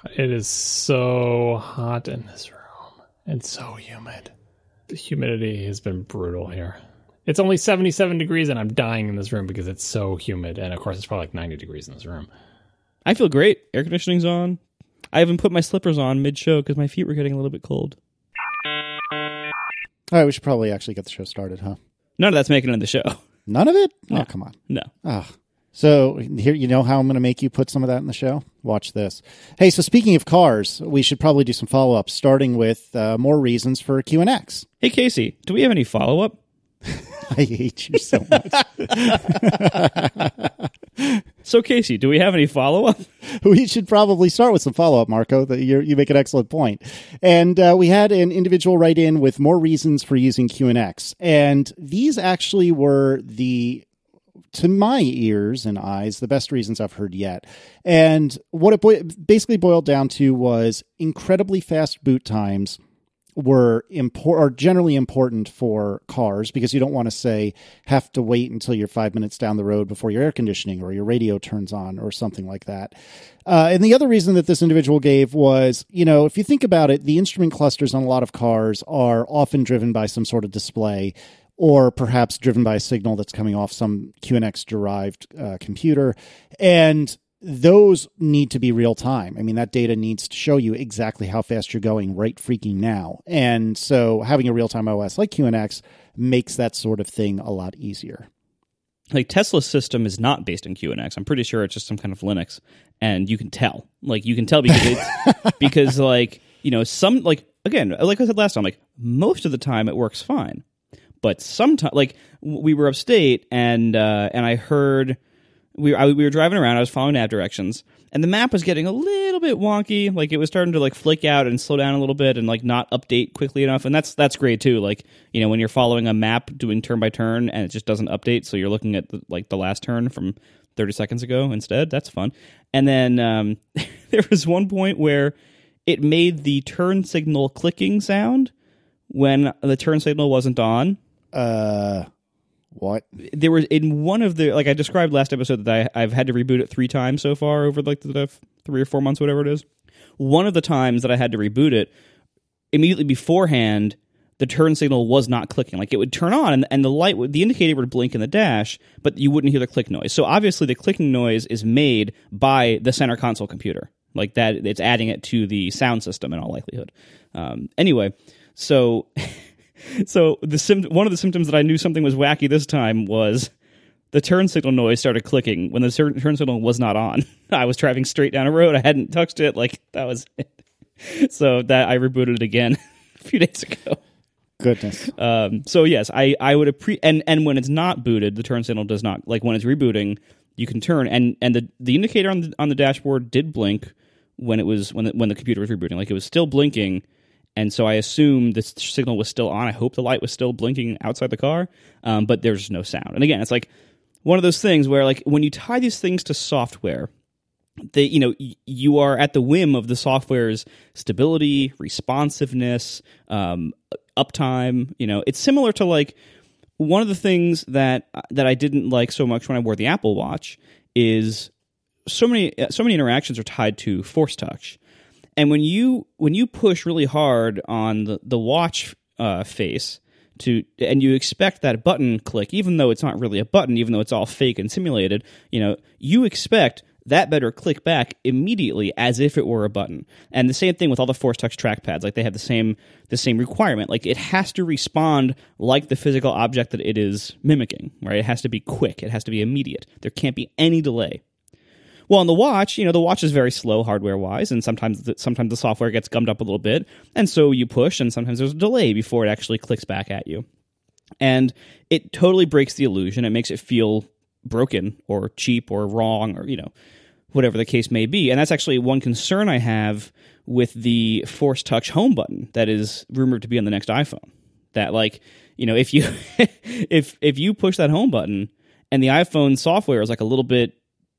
It is so hot in this room. It's so humid. The humidity has been brutal here. It's only 77 degrees and I'm dying in this room because it's so humid. And of course, it's probably like 90 degrees in this room. I feel great. Air conditioning's on. I haven't put my slippers on mid-show because my feet were getting a little bit cold. All right, we should probably actually get the show started, huh? None of that's making it in the show. None of it? No. Oh, come on. No. Oh. So here, you know how I'm going to make you put some of that in the show? Watch this. Hey, so speaking of cars, we should probably do some follow-ups, starting with more reasons for QNX. Hey, Casey, do we have any follow-up? I hate you so much. So, Casey, do we have any follow-up? We should probably start with some follow-up, Marco. You make an excellent point. And we had an individual write in with more reasons for using QNX. And these actually were to my ears and eyes, the best reasons I've heard yet. And what it basically boiled down to was incredibly fast boot times were generally important for cars because you don't want to have to wait until you're 5 minutes down the road before your air conditioning or your radio turns on or something like that. And the other reason that this individual gave was, if you think about it, the instrument clusters on a lot of cars are often driven by some sort of display or perhaps driven by a signal that's coming off some QNX-derived computer. And those need to be real time. I mean, that data needs to show you exactly how fast you're going right freaking now. And so having a real-time OS like QNX makes that sort of thing a lot easier. Like, Tesla's system is not based in QNX. I'm pretty sure it's just some kind of Linux. And you can tell. Like, you can tell because some, again, like I said last time, most of the time it works fine. But sometimes, we were upstate and I heard... We were driving around. I was following nav directions, and the map was getting a little bit wonky. Like, it was starting to flake out and slow down a little bit, and not update quickly enough. And that's great too. When you're following a map doing turn by turn, and it just doesn't update, so you're looking at the last turn from 30 seconds ago instead. That's fun. And then there was one point where it made the turn signal clicking sound when the turn signal wasn't on. What? There was in one of the, I described last episode that I've had to reboot it 3 times so far over the 3 or 4 months, whatever it is. One of the times that I had to reboot it, immediately beforehand, the turn signal was not clicking. It would turn on and the indicator would blink in the dash, but you wouldn't hear the click noise. So obviously the clicking noise is made by the center console computer. That it's adding it to the sound system in all likelihood. Anyway, so... So one of the symptoms that I knew something was wacky this time was the turn signal noise started clicking when the turn signal was not on. I was driving straight down a road. I hadn't touched it. That was it. So that I rebooted it again a few days ago. Goodness. So yes, I would and when it's not booted, the turn signal does not, when it's rebooting, you can turn and the indicator on the dashboard did blink when the computer was rebooting. It was still blinking. And so I assume the signal was still on. I hope the light was still blinking outside the car, but there's no sound. And again, it's one of those things where when you tie these things to software, you are at the whim of the software's stability, responsiveness, uptime. It's similar to one of the things that I didn't like so much when I wore the Apple Watch is so many interactions are tied to Force Touch. And when you push really hard on the watch face and you expect that button click, even though it's not really a button, even though it's all fake and simulated, you expect that better click back immediately as if it were a button. And the same thing with all the Force Touch trackpads, they have the same requirement. It has to respond like the physical object that it is mimicking, right? It has to be quick. It has to be immediate. There can't be any delay. Well, on the watch, the watch is very slow hardware-wise, and sometimes the software gets gummed up a little bit, and so you push, and sometimes there's a delay before it actually clicks back at you. And it totally breaks the illusion. It makes it feel broken or cheap or wrong or, whatever the case may be. And that's actually one concern I have with the Force Touch home button that is rumored to be on the next iPhone. That, if you if you push that home button and the iPhone software is a little bit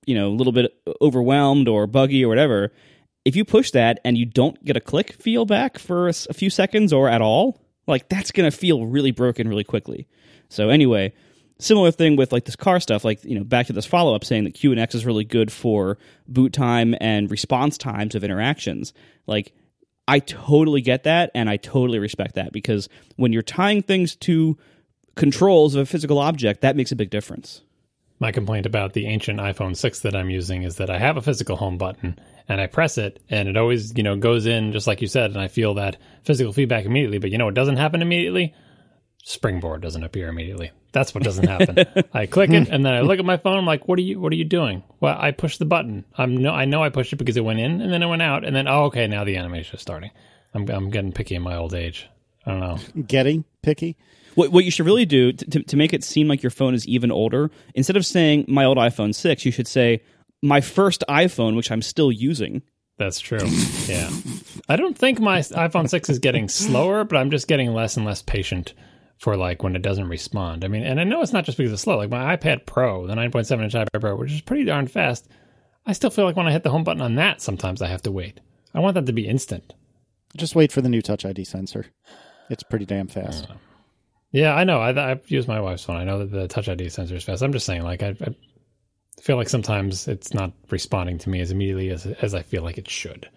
overwhelmed or buggy or whatever, if you push that and you don't get a click feel back for a few seconds or at all, that's going to feel really broken really quickly. So anyway, similar thing with like this car stuff, like, you know, back to this follow-up saying that QNX is really good for boot time and response times of interactions. Like, I totally get that, and I totally respect that, because when you're tying things to controls of a physical object, that makes a big difference. My complaint about the ancient iPhone 6 that I'm using is that I have a physical home button, and I press it, and it always, you know, goes in just like you said, and I feel that physical feedback immediately. But you know what doesn't happen immediately? Springboard doesn't appear immediately. That's what doesn't happen. I click it, and then I look at my phone. I'm like, "What are you doing?" Well, I pushed the button. I know I pushed it because it went in, and then it went out, and then okay, now the animation is starting. I'm getting picky in my old age. I don't know. Getting picky. What you should really do to make it seem like your phone is even older, instead of saying my old iPhone 6, you should say my first iPhone, which I'm still using. That's true. Yeah. I don't think my iPhone 6 is getting slower, but I'm just getting less and less patient for like when it doesn't respond. I mean, and I know it's not just because it's slow. Like my iPad Pro, the 9.7-inch iPad Pro, which is pretty darn fast, I still feel like when I hit the home button on that, sometimes I have to wait. I want that to be instant. Just wait for the new Touch ID sensor. It's pretty damn fast. Yeah, I know. I've used my wife's phone. I know that the Touch ID sensor is fast. I'm just saying, like, I feel like sometimes it's not responding to me as immediately as I feel like it should.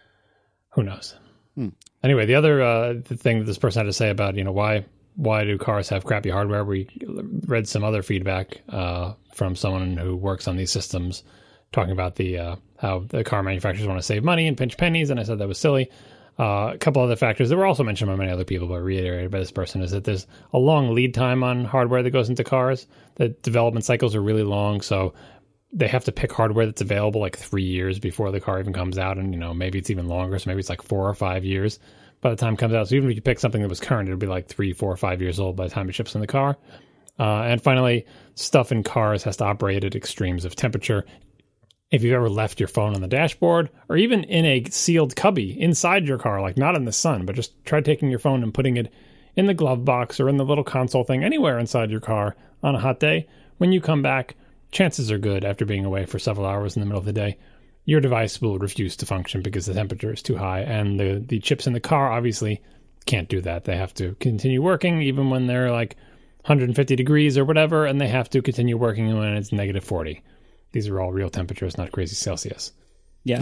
Who knows? Anyway, the other the thing that this person had to say about, you know, why do cars have crappy hardware? We read some other feedback from someone who works on these systems talking about the how the car manufacturers want to save money and pinch pennies, and I said that was silly. A couple other factors that were also mentioned by many other people, but reiterated by this person, is that there's a long lead time on hardware that goes into cars. The development cycles are really long, so they have to pick hardware that's available like 3 years before the car even comes out, and you know maybe it's even longer, so maybe it's like 4 or 5 years by the time it comes out. So even if you pick something that was current, it'll be like 3, 4, or 5 years old by the time it ships in the car. And finally, stuff in cars has to operate at extremes of temperature. If you've ever left your phone on the dashboard, or even in a sealed cubby inside your car, like not in the sun, but just try taking your phone and putting it in the glove box or in the little console thing anywhere inside your car on a hot day, when you come back, chances are good after being away for several hours in the middle of the day, your device will refuse to function because the temperature is too high, and the chips in the car obviously can't do that. They have to continue working even when they're like 150 degrees or whatever, and they have to continue working when it's negative 40. These are all real temperatures, not crazy Celsius. Yeah,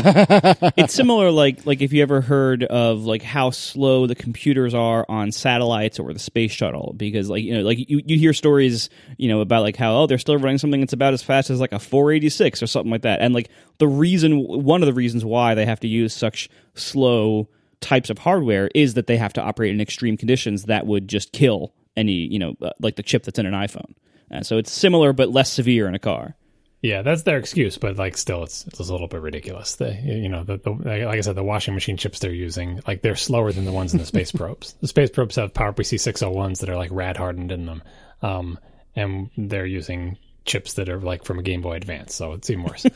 it's similar. Like if you ever heard of like how slow the computers are on satellites or the space shuttle, because like you hear stories about like how they're still running something that's about as fast as like a 486 or something like that, and like one of the reasons why they have to use such slow types of hardware is that they have to operate in extreme conditions that would just kill any like the chip that's in an iPhone. So it's similar but less severe in a car. Yeah, that's their excuse, but like still, it's a little bit ridiculous. Like I said, the washing machine chips they're using, like they're slower than the ones in the space probes. The space probes have PowerPC 601s that are like rad hardened in them, and they're using chips that are like from a Game Boy Advance, so it's even worse.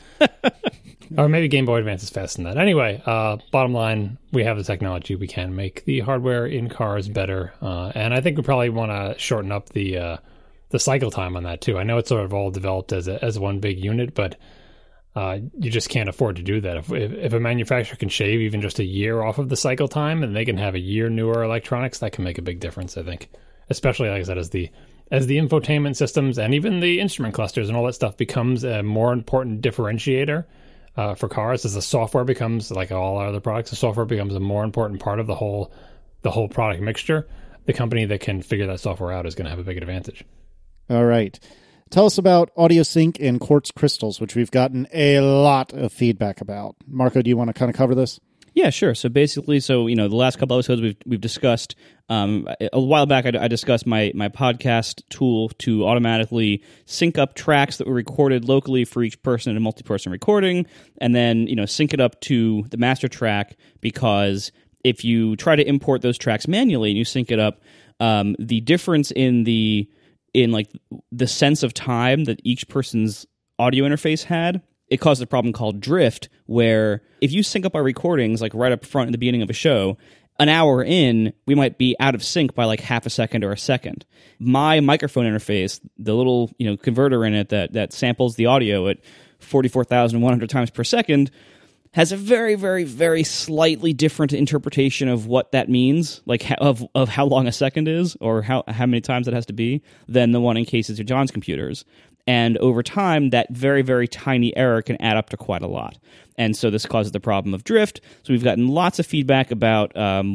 Or maybe Game Boy Advance is faster than that. Anyway, bottom line, we have the technology. We can make the hardware in cars better, and I think we probably want to shorten up the cycle time on that too. I know it's sort of all developed as one big unit, but you just can't afford to do that. If a manufacturer can shave even just a year off of the cycle time, and they can have a year newer electronics, that can make a big difference, I think. Especially, like I said, as the infotainment systems and even the instrument clusters and all that stuff becomes a more important differentiator for cars, as the software becomes, like all our other products, the software becomes a more important part of the whole product mixture. The company that can figure that software out is going to have a big advantage. All right. Tell us about AudioSync and Quartz crystals, which we've gotten a lot of feedback about. Marco, do you want to kind of cover this? Yeah, sure. So basically, the last couple episodes we've discussed, a while back I discussed my podcast tool to automatically sync up tracks that were recorded locally for each person in a multi-person recording, and then sync it up to the master track, because if you try to import those tracks manually and you sync it up, the difference in the sense of time that each person's audio interface had, it caused a problem called drift, where if you sync up our recordings like right up front at the beginning of a show, an hour in, we might be out of sync by like half a second or a second. My microphone interface, the little converter in it that samples the audio at 44,100 times per second, has a very, very, very slightly different interpretation of what that means, like of how long a second is, or how many times it has to be, than the one in Casey's or John's computers. And over time, that very, very tiny error can add up to quite a lot. And so this causes the problem of drift. So we've gotten lots of feedback about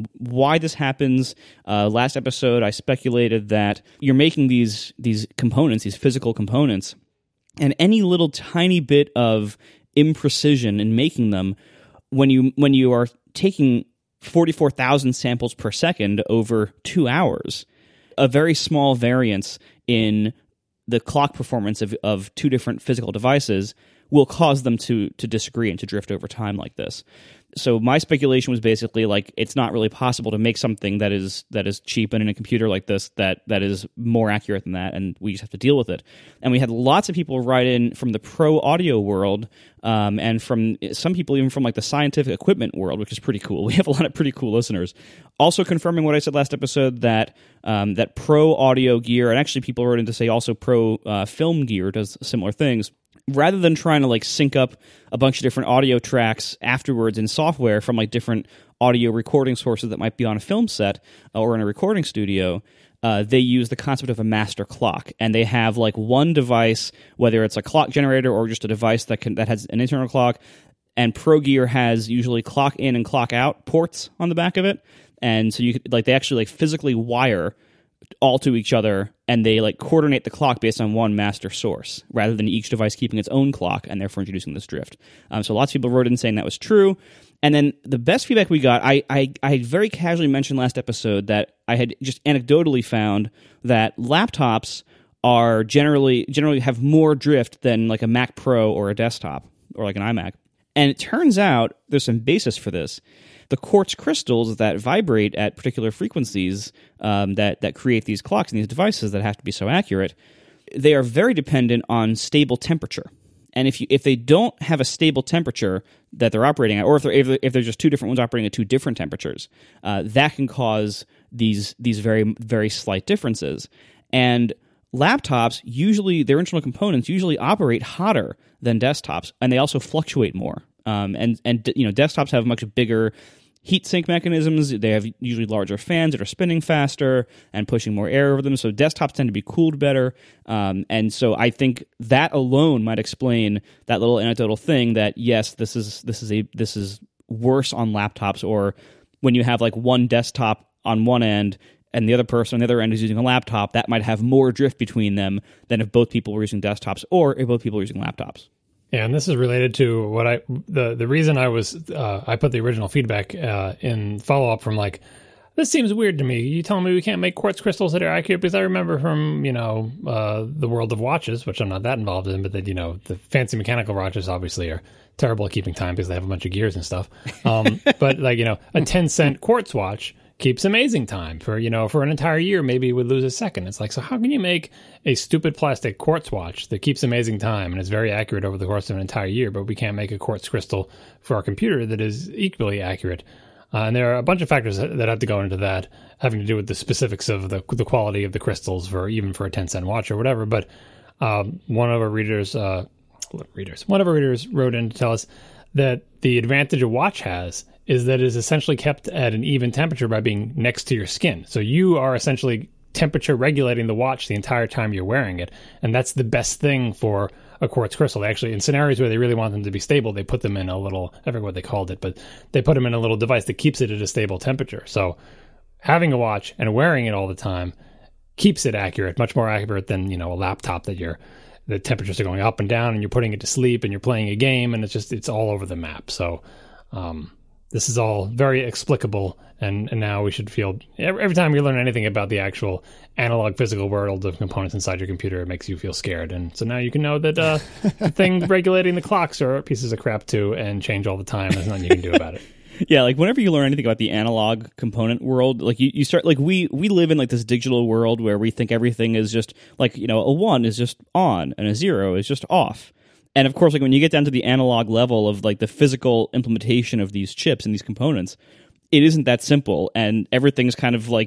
why this happens. Last episode, I speculated that you're making these components, these physical components, and any little tiny bit of imprecision in making them, when you are taking 44,000 samples per second over 2 hours, a very small variance in the clock performance of two different physical devices will cause them to disagree and to drift over time like this. So my speculation was basically like, it's not really possible to make something that is cheap and in a computer like this that is more accurate than that, and we just have to deal with it. And we had lots of people write in from the pro audio world, and from some people even from like the scientific equipment world, which is pretty cool. We have a lot of pretty cool listeners. Also confirming what I said last episode, that that pro audio gear, and actually people wrote in to say also pro film gear does similar things. Rather than trying to like sync up a bunch of different audio tracks afterwards in software from like different audio recording sources that might be on a film set or in a recording studio, they use the concept of a master clock, and they have like one device, whether it's a clock generator or just a device that has an internal clock. And Pro Gear has usually clock in and clock out ports on the back of it, and so you could they actually physically wire all to each other, and they coordinate the clock based on one master source rather than each device keeping its own clock and therefore introducing this drift. So lots of people wrote in saying that was true. And then the best feedback we got, I very casually mentioned last episode that I had just anecdotally found that laptops are generally have more drift than like a Mac Pro or a desktop or like an iMac. And it turns out there's some basis for this. The quartz crystals that vibrate at particular frequencies that create these clocks and these devices that have to be so accurate, they are very dependent on stable temperature. And if they don't have a stable temperature that they're operating at, or if they're just two different ones operating at two different temperatures, that can cause these very, very slight differences. And laptops, usually their internal components usually operate hotter than desktops, and they also fluctuate more. And desktops have much bigger heat sink mechanisms. They have usually larger fans that are spinning faster and pushing more air over them. So desktops tend to be cooled better. And so I think that alone might explain that little anecdotal thing that yes, this is worse on laptops, or when you have like one desktop on one end and the other person on the other end is using a laptop, that might have more drift between them than if both people were using desktops or if both people were using laptops. Yeah, and this is related to what the reason I put the original feedback in follow up from like, this seems weird to me. You telling me we can't make quartz crystals that are accurate? Because I remember from the world of watches, which I'm not that involved in, but that the fancy mechanical watches obviously are terrible at keeping time because they have a bunch of gears and stuff. But a 10-cent quartz watch keeps amazing time for an entire year. Maybe it would lose a second. It's like, so how can you make a stupid plastic quartz watch that keeps amazing time and is very accurate over the course of an entire year, but we can't make a quartz crystal for our computer that is equally accurate? And there are a bunch of factors that have to go into that, having to do with the specifics of the quality of the crystals for a 10-cent watch or whatever. But one of our readers wrote in to tell us that the advantage a watch has is that it is essentially kept at an even temperature by being next to your skin. So you are essentially temperature regulating the watch the entire time you're wearing it. And that's the best thing for a quartz crystal. They actually, in scenarios where they really want them to be stable, they put them in a little, I forget what they called it, but they put them in a little device that keeps it at a stable temperature. So having a watch and wearing it all the time keeps it accurate, much more accurate than, a laptop that the temperatures are going up and down and you're putting it to sleep and you're playing a game and it's all over the map. So, this is all very explicable, and now we should feel every time you learn anything about the actual analog physical world of components inside your computer, it makes you feel scared. And so now you can know that the thing regulating the clocks are pieces of crap too and change all the time. There's nothing you can do about it. Yeah, whenever you learn anything about the analog component world, you start we live in this digital world where we think everything is just a 1 is just on and a 0 is just off. And of course, when you get down to the analog level of the physical implementation of these chips and these components, it isn't that simple, and everything's kind of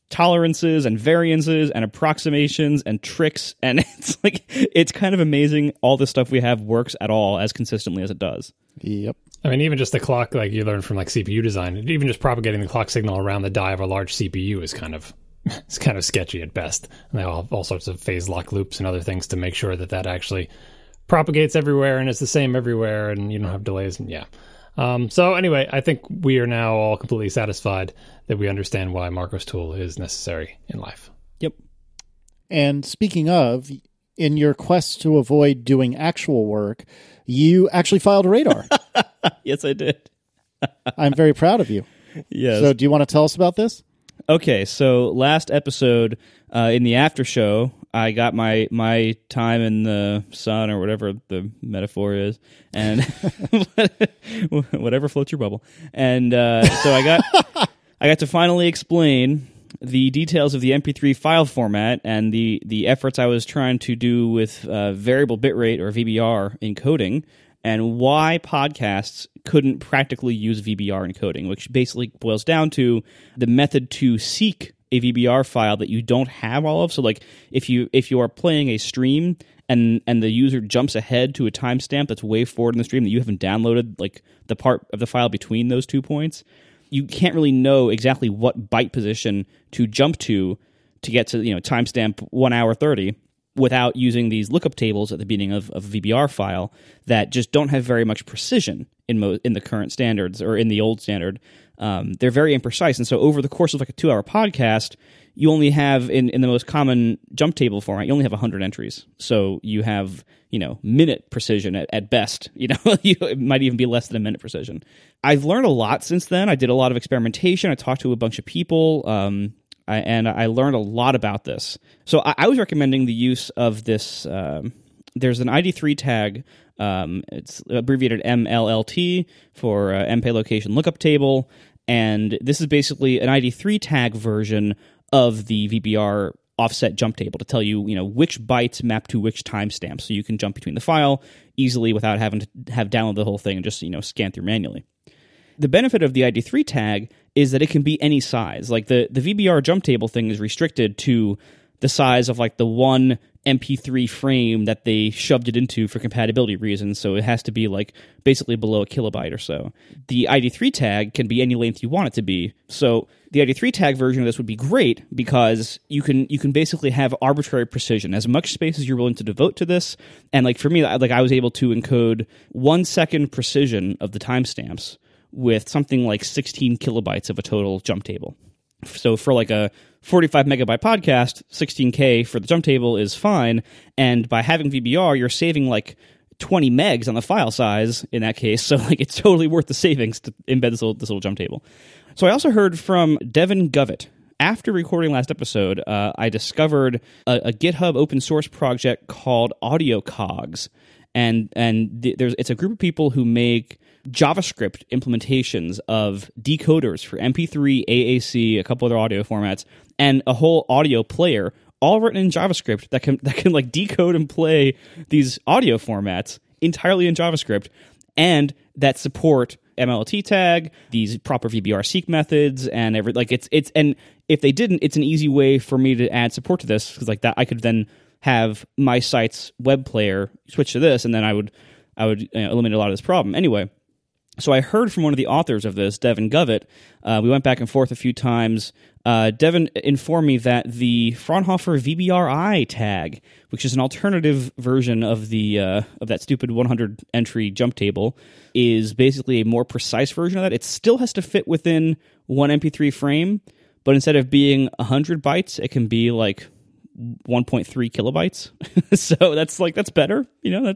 tolerances and variances and approximations and tricks, and it's kind of amazing all the stuff we have works at all as consistently as it does. Yep. I mean, even just the clock, like you learn from like CPU design, even just propagating the clock signal around the die of a large CPU is kind of sketchy at best. And they all have all sorts of phase lock loops and other things to make sure that that actually propagates everywhere and it's the same everywhere and you don't have delays. And so anyway, I think we are now all completely satisfied that we understand why Marco's tool is necessary in life. Yep. And speaking of, in your quest to avoid doing actual work, you actually filed a radar. Yes, I did. I'm very proud of you. Yes. So do you want to tell us about this? Okay, so last episode in the after show, I got my time in the sun or whatever the metaphor is, and whatever floats your bubble. And so I got to finally explain the details of the MP3 file format and the efforts I was trying to do with variable bitrate or VBR encoding, and why podcasts couldn't practically use VBR encoding, which basically boils down to the method to seek a VBR file that you don't have all of. So like if you are playing a stream and the user jumps ahead to a timestamp that's way forward in the stream that you haven't downloaded, like the part of the file between those 2 points, you can't really know exactly what byte position to jump to get to, timestamp 1 hour 30 without using these lookup tables at the beginning of a VBR file that just don't have very much precision in the current standards or in the old standard. They're very imprecise. And so over the course of like a 2 hour podcast, you only have in the most common jump table format, you only have 100 entries. So you have, minute precision at best. It might even be less than a minute precision. I've learned a lot since then. I did a lot of experimentation. I talked to a bunch of people. And I learned a lot about this. So I was recommending the use of this. There's an ID3 tag. It's abbreviated MLLT for MPay location lookup table. And this is basically an ID3 tag version of the VBR offset jump table to tell you, which bytes map to which timestamp. So you can jump between the file easily without having to have downloaded the whole thing and just, scan through manually. The benefit of the ID3 tag is that it can be any size. Like the VBR jump table thing is restricted to the size of like the one MP3 frame that they shoved it into for compatibility reasons, so it has to be like basically below a kilobyte or so. The ID3 tag can be any length you want it to be. So the ID3 tag version of this would be great because you can basically have arbitrary precision, as much space as you're willing to devote to this. And like for me, like I was able to encode 1 second precision of the timestamps with something like 16 kilobytes of a total jump table. So for like a 45 megabyte podcast, 16K for the jump table is fine. And by having VBR, you're saving like 20 megs on the file size in that case. So like it's totally worth the savings to embed this little jump table. So I also heard from Devin Govett. After recording last episode, I discovered a GitHub open source project called AudioCogs. And it's a group of people who make JavaScript implementations of decoders for MP3, AAC, a couple other audio formats, and a whole audio player, all written in JavaScript that can like decode and play these audio formats entirely in JavaScript, and that support MLT tag, these proper VBR seek methods, and and if they didn't, it's an easy way for me to add support to this, because like that I could then have my site's web player switch to this, and then I would eliminate a lot of this problem. Anyway, so I heard from one of the authors of this, Devin Govett. We went back and forth a few times. Devin informed me that the Fraunhofer VBRI tag, which is an alternative version of that stupid 100 entry jump table, is basically a more precise version of that. It still has to fit within one MP3 frame, but instead of being 100 bytes, it can be like 1.3 kilobytes. So that's better.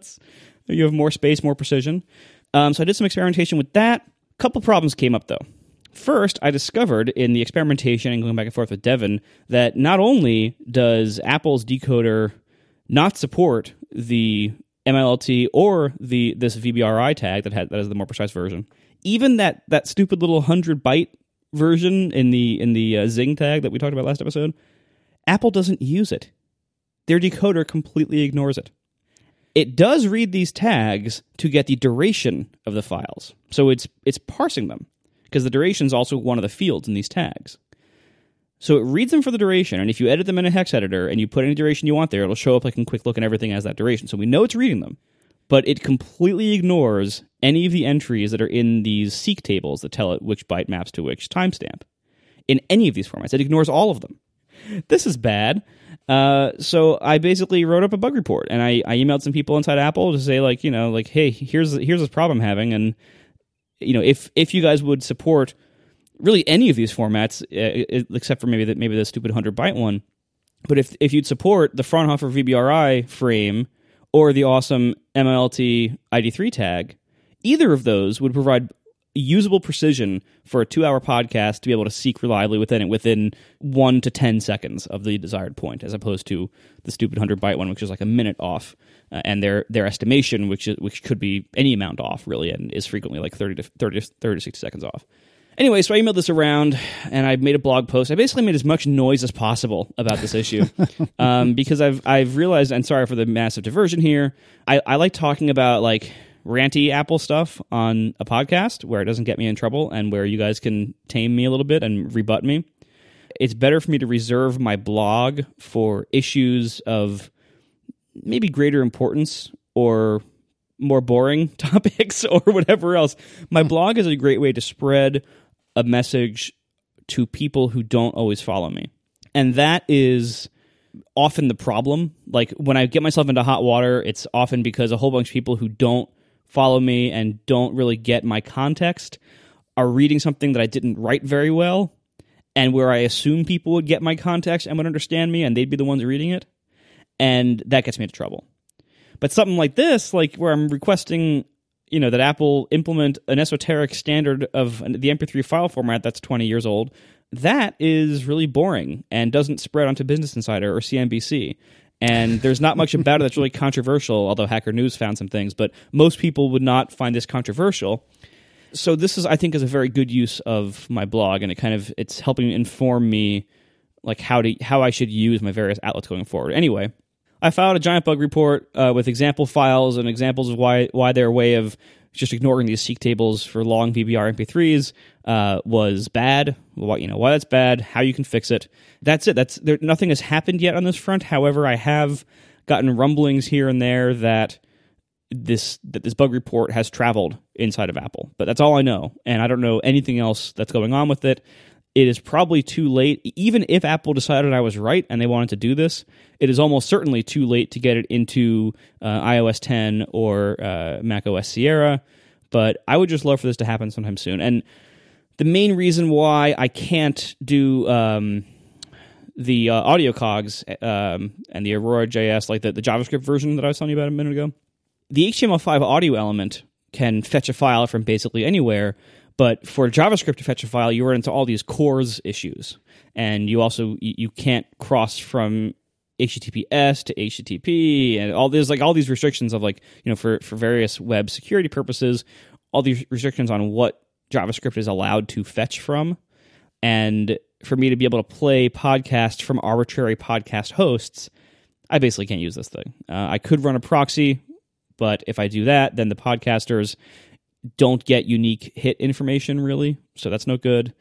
You have more space, more precision. So I did some experimentation with that. A couple problems came up, though. First, I discovered in the experimentation and going back and forth with Devin that not only does Apple's decoder not support the MLT or this VBRI tag that is the more precise version, even that stupid little 100-byte version in the Zing tag that we talked about last episode, Apple doesn't use it. Their decoder completely ignores it. It does read these tags to get the duration of the files. So it's parsing them, because the duration is also one of the fields in these tags. So it reads them for the duration, and if you edit them in a hex editor and you put any duration you want there, it'll show up like in quick look and everything as that duration. So we know it's reading them. But it completely ignores any of the entries that are in these seek tables that tell it which byte maps to which timestamp. In any of these formats, it ignores all of them. This is bad. So I basically wrote up a bug report, and I emailed some people inside Apple to say, like, hey, here's this problem I'm having, and if you guys would support really any of these formats, except for maybe the stupid 100-byte one, but if you'd support the Fraunhofer VBRI frame or the awesome MLT ID3 tag, either of those would provide usable precision for a 2-hour podcast to be able to seek reliably within 1 to 10 seconds of the desired point, as opposed to the stupid 100-byte one, which is like a minute off, and their estimation, which could be any amount off, really, and is frequently like 30 to 60 seconds off. Anyway, so I emailed this around, and I made a blog post. I basically made as much noise as possible about this issue, because I've realized, and sorry for the massive diversion here, I like talking about, like, ranty Apple stuff on a podcast where it doesn't get me in trouble and where you guys can tame me a little bit and rebut me. It's better for me to reserve my blog for issues of maybe greater importance or more boring topics or whatever else. My blog is a great way to spread a message to people who don't always follow me. And that is often the problem. Like, when I get myself into hot water, it's often because a whole bunch of people who don't follow me and don't really get my context are reading something that I didn't write very well, and where I assume people would get my context and would understand me, and they'd be the ones reading it, and that gets me into trouble. But something like this, like where I'm requesting, that Apple implement an esoteric standard of the MP3 file format that's 20 years old, that is really boring and doesn't spread onto Business Insider or CNBC. And there's not much about it that's really controversial, although Hacker News found some things, but most people would not find this controversial. So this is, I think, is a very good use of my blog, and it's helping inform me, like, how I should use my various outlets going forward. Anyway, I filed a giant bug report with example files and examples of why their way of just ignoring these seek tables for long VBR MP3s was bad. Why that's bad, how you can fix it. That's it. Nothing has happened yet on this front. However, I have gotten rumblings here and there that this bug report has traveled inside of Apple. But that's all I know, and I don't know anything else that's going on with it. It is probably too late. Even if Apple decided I was right and they wanted to do this, it is almost certainly too late to get it into iOS 10 or macOS Sierra. But I would just love for this to happen sometime soon. And the main reason why I can't do the audio cogs and the Aurora.js, like the JavaScript version that I was telling you about a minute ago, the HTML5 audio element can fetch a file from basically anywhere. But for JavaScript to fetch a file, you run into all these CORS issues, and you can't cross from HTTPS to HTTP, and there's all these restrictions of for various web security purposes, all these restrictions on what JavaScript is allowed to fetch from, and for me to be able to play podcasts from arbitrary podcast hosts, I basically can't use this thing. I could run a proxy, but if I do that, then the podcasters don't get unique hit information, really, so that's no good.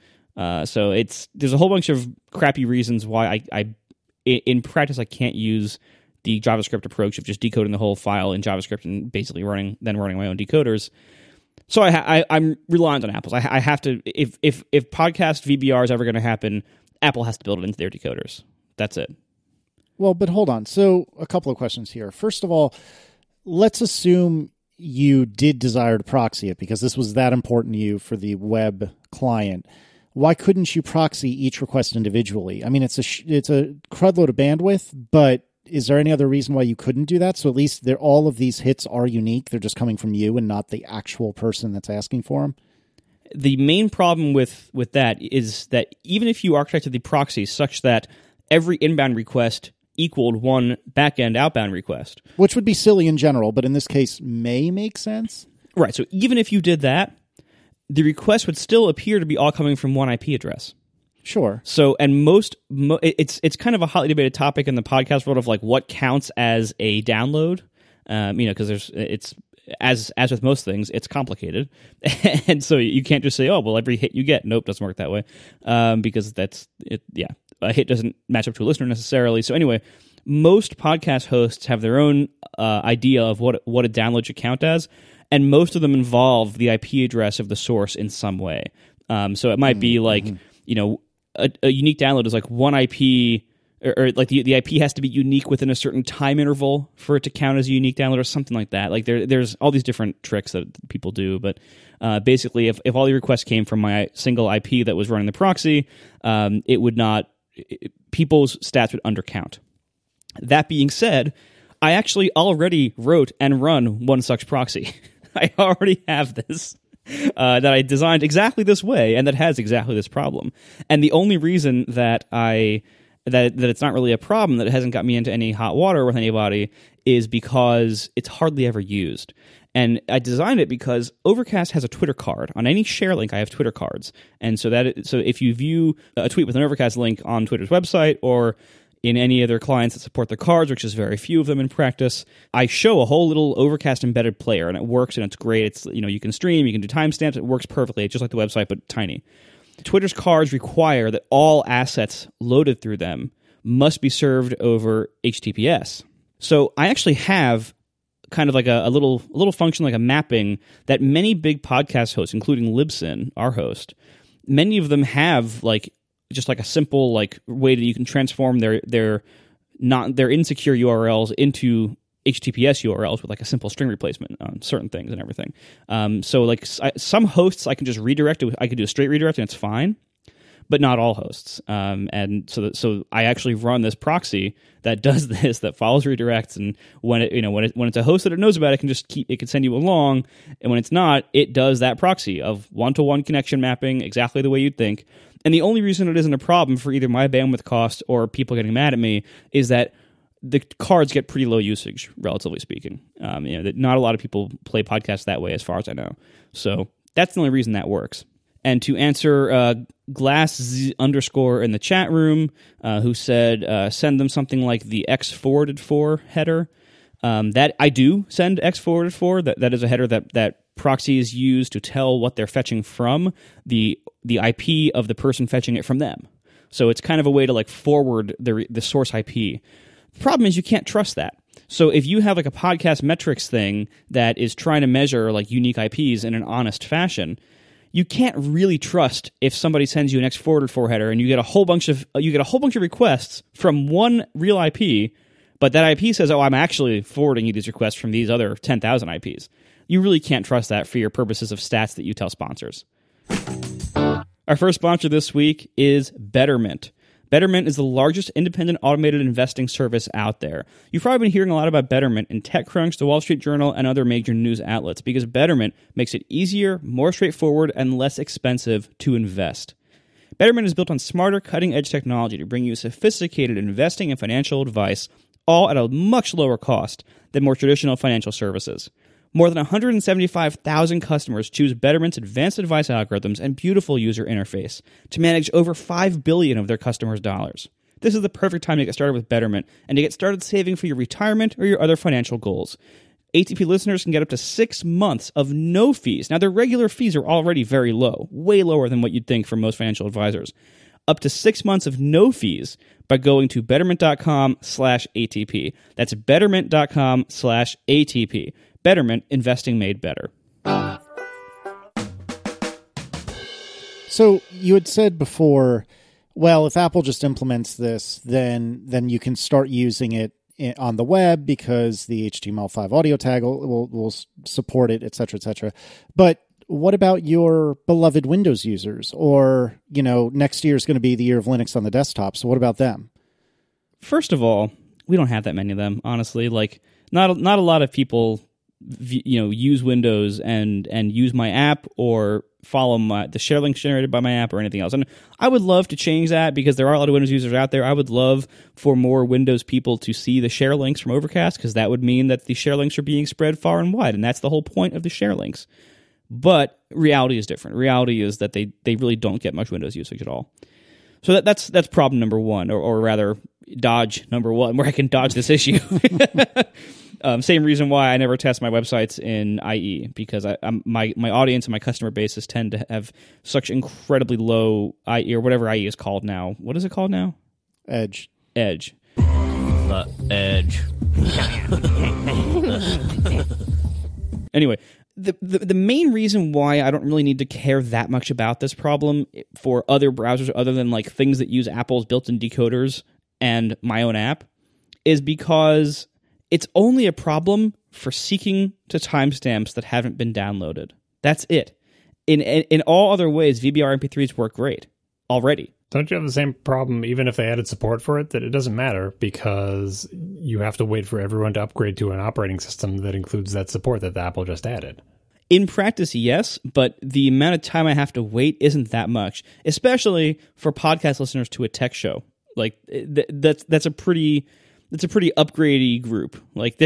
So there's a whole bunch of crappy reasons why I in practice I can't use the JavaScript approach of just decoding the whole file in JavaScript and basically running my own decoders. So I'm reliant on Apple's. I have to, if podcast VBR is ever going to happen, Apple has to build it into their decoders. That's it. Well, but hold on. So a couple of questions here. First of all, let's assume you did desire to proxy it because this was that important to you for the web client. Why couldn't you proxy each request individually? I mean, it's a crud load of bandwidth, but is there any other reason why you couldn't do that? So at least all of these hits are unique. They're just coming from you and not the actual person that's asking for them. The main problem with that is that even if you architected the proxy such that every inbound request equaled one back-end outbound request. Which would be silly in general, but in this case may make sense. Right, so even if you did that, the request would still appear to be all coming from one IP address. Sure. So, and it's kind of a hotly debated topic in the podcast world of what counts as a download, because it's as with most things, it's complicated, and so you can't just say, oh, well, every hit you get. Nope, doesn't work that way, because that's it. Yeah. a hit doesn't match up to a listener necessarily. So anyway, most podcast hosts have their own idea of what a download should count as, and most of them involve the IP address of the source in some way. So it might be like, a unique download is like one IP, or like the IP has to be unique within a certain time interval for it to count as a unique download or something like that. Like there's all these different tricks that people do, but basically if all the requests came from my single IP that was running the proxy, it would not, people's stats would undercount. That being said, I actually already wrote and run one such proxy. I already have this. That I designed exactly this way and that has exactly this problem. And the only reason that it's not really a problem, that it hasn't got me into any hot water with anybody, is because it's hardly ever used. And I designed it because Overcast has a Twitter card. On any share link, I have Twitter cards. And so if you view a tweet with an Overcast link on Twitter's website or in any other clients that support the cards, which is very few of them in practice, I show a whole little Overcast embedded player, and it works, and it's great. It's, you can stream, you can do timestamps, it works perfectly. It's just like the website, but tiny. Twitter's cards require that all assets loaded through them must be served over HTTPS. So I actually have kind of like a little function, like a mapping, that many big podcast hosts, including Libsyn, our host, many of them have like just like a simple like way that you can transform their insecure URLs into HTTPS URLs with like a simple string replacement on certain things and everything. So like some hosts I can just redirect it. I could do a straight redirect and it's fine, but not all hosts. And so I actually run this proxy that does this, that follows redirects, and when it's a host that it knows about, it can send you along, and when it's not, it does that proxy of one-to-one connection mapping exactly the way you'd think. And the only reason it isn't a problem for either my bandwidth cost or people getting mad at me is that the cards get pretty low usage, relatively speaking. That not a lot of people play podcasts that way, as far as I know. So that's the only reason that works. And to answer Glass__ in the chat room, who said send them something like the X forwarded for header. That I do send X forwarded for. That is a header that proxies use to tell what they're fetching from the IP of the person fetching it from them. So it's kind of a way to like forward the source IP. The problem is you can't trust that. So if you have like a podcast metrics thing that is trying to measure like unique IPs in an honest fashion, you can't really trust if somebody sends you an X forwarded for header and you get a whole bunch of requests from one real IP, but that IP says, "Oh, I'm actually forwarding you these requests from these other 10,000 IPs." You really can't trust that for your purposes of stats that you tell sponsors. Our first sponsor this week is Betterment. Betterment is the largest independent automated investing service out there. You've probably been hearing a lot about Betterment in TechCrunch, the Wall Street Journal, and other major news outlets because Betterment makes it easier, more straightforward, and less expensive to invest. Betterment is built on smarter, cutting-edge technology to bring you sophisticated investing and financial advice, all at a much lower cost than more traditional financial services. More than 175,000 customers choose Betterment's advanced advice algorithms and beautiful user interface to manage over $5 billion of their customers' dollars. This is the perfect time to get started with Betterment and to get started saving for your retirement or your other financial goals. ATP listeners can get up to 6 months of no fees. Now, their regular fees are already very low, way lower than what you'd think from most financial advisors. Up to 6 months of no fees by going to betterment.com/ATP. That's betterment.com/ATP. Betterment, investing made better. So you had said before, well, if Apple just implements this, then you can start using it on the web because the HTML5 audio tag will support it, et cetera, et cetera. But what about your beloved Windows users? Or, next year is going to be the year of Linux on the desktop. So what about them? First of all, we don't have that many of them, honestly. Like, not a lot of people use Windows and use my app or follow the share links generated by my app or anything else. And I would love to change that because there are a lot of Windows users out there. I would love for more Windows people to see the share links from Overcast because that would mean that the share links are being spread far and wide, and that's the whole point of the share links. But reality is different. Reality is that they really don't get much Windows usage at all. So that's problem number one, or rather, dodge number one, where I can dodge this issue. Same reason why I never test my websites in IE, because my audience and my customer bases tend to have such incredibly low IE, or whatever IE is called now. What is it called now? Edge. Edge. The Edge. Anyway, the main reason why I don't really need to care that much about this problem for other browsers other than like things that use Apple's built-in decoders and my own app is because it's only a problem for seeking to timestamps that haven't been downloaded. That's it. In all other ways, VBR MP3s work great already. Don't you have the same problem even if they added support for it? That it doesn't matter because you have to wait for everyone to upgrade to an operating system that includes that support that the Apple just added. In practice, yes, but the amount of time I have to wait isn't that much, especially for podcast listeners to a tech show. Like that's a pretty upgradey group. Like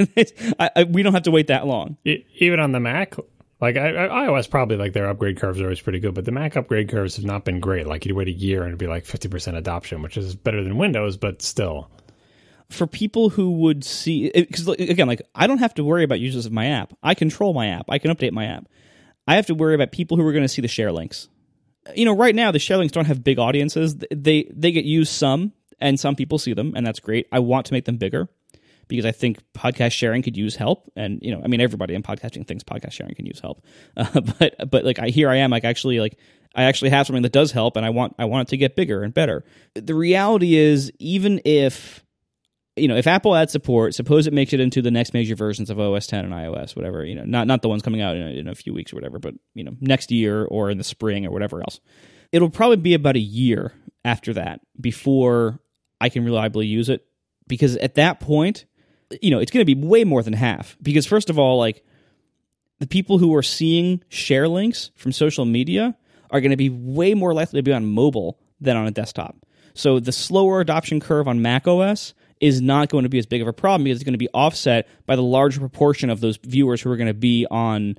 we don't have to wait that long. Even on the Mac, like iOS probably like their upgrade curves are always pretty good, but the Mac upgrade curves have not been great. Like you'd wait a year and it'd be like 50% adoption, which is better than Windows, but still. For people who would see, because again, like I don't have to worry about users of my app. I control my app. I can update my app. I have to worry about people who are going to see the share links. Right now the share links don't have big audiences. They get used some, and some people see them, and that's great. I want to make them bigger because I think podcast sharing could use help. And everybody in podcasting thinks podcast sharing can use help. But like here I am, I actually have something that does help, and I want it to get bigger and better. The reality is, even if Apple adds support, suppose it makes it into the next major versions of OS 10 and iOS, whatever, not the ones coming out in a few weeks or whatever, but, next year or in the spring or whatever else. It'll probably be about a year after that before I can reliably use it, because at that point, it's going to be way more than half. Because first of all, like the people who are seeing share links from social media are going to be way more likely to be on mobile than on a desktop. So the slower adoption curve on macOS is not going to be as big of a problem because it's going to be offset by the larger proportion of those viewers who are going to be on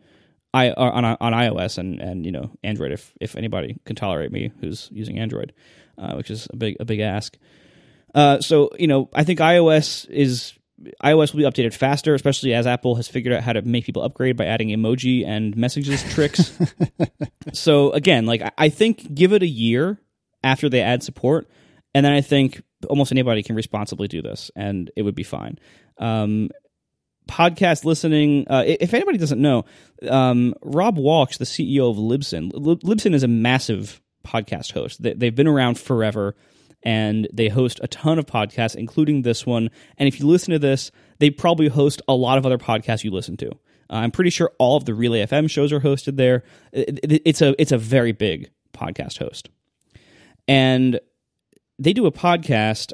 iOS and Android. If anybody can tolerate me who's using Android, which is a big ask. So I think iOS will be updated faster, especially as Apple has figured out how to make people upgrade by adding emoji and messages tricks. So again, like I think give it a year after they add support, and then I think almost anybody can responsibly do this, and it would be fine. Podcast listening, if anybody doesn't know, Rob Walsh, the CEO of Libsyn. Libsyn is a massive podcast host. They've been around forever, and they host a ton of podcasts, including this one. And if you listen to this, they probably host a lot of other podcasts you listen to. I'm pretty sure all of the Relay FM shows are hosted there. It's a very big podcast host. And they do a podcast,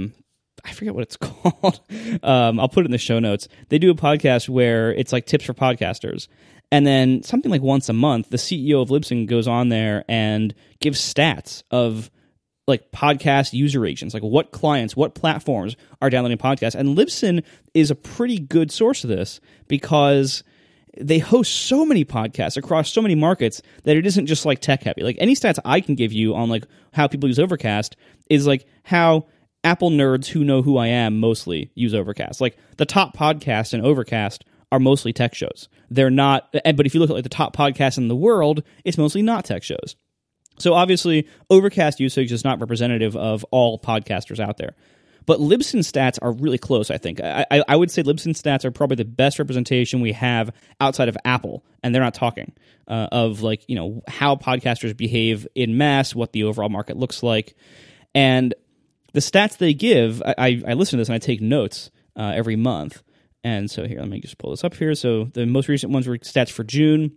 I forget what it's called. I'll put it in the show notes. They do a podcast where it's like tips for podcasters. And then something like once a month, the CEO of Libsyn goes on there and gives stats of like podcast user agents, like what clients, what platforms are downloading podcasts. And Libsyn is a pretty good source of this because they host so many podcasts across so many markets that it isn't just like tech heavy. Like any stats I can give you on like how people use Overcast is like how Apple nerds who know who I am mostly use Overcast. Like the top podcasts in Overcast are mostly tech shows. They're not, but if you look at like the top podcasts in the world, it's mostly not tech shows. So obviously Overcast usage is not representative of all podcasters out there. But Libsyn stats are really close, I think. I would say Libsyn stats are probably the best representation we have outside of Apple, and they're not talking, of like, how podcasters behave in mass, what the overall market looks like. And the stats they give, I listen to this and I take notes every month. And so here, let me just pull this up here. So the most recent ones were stats for June.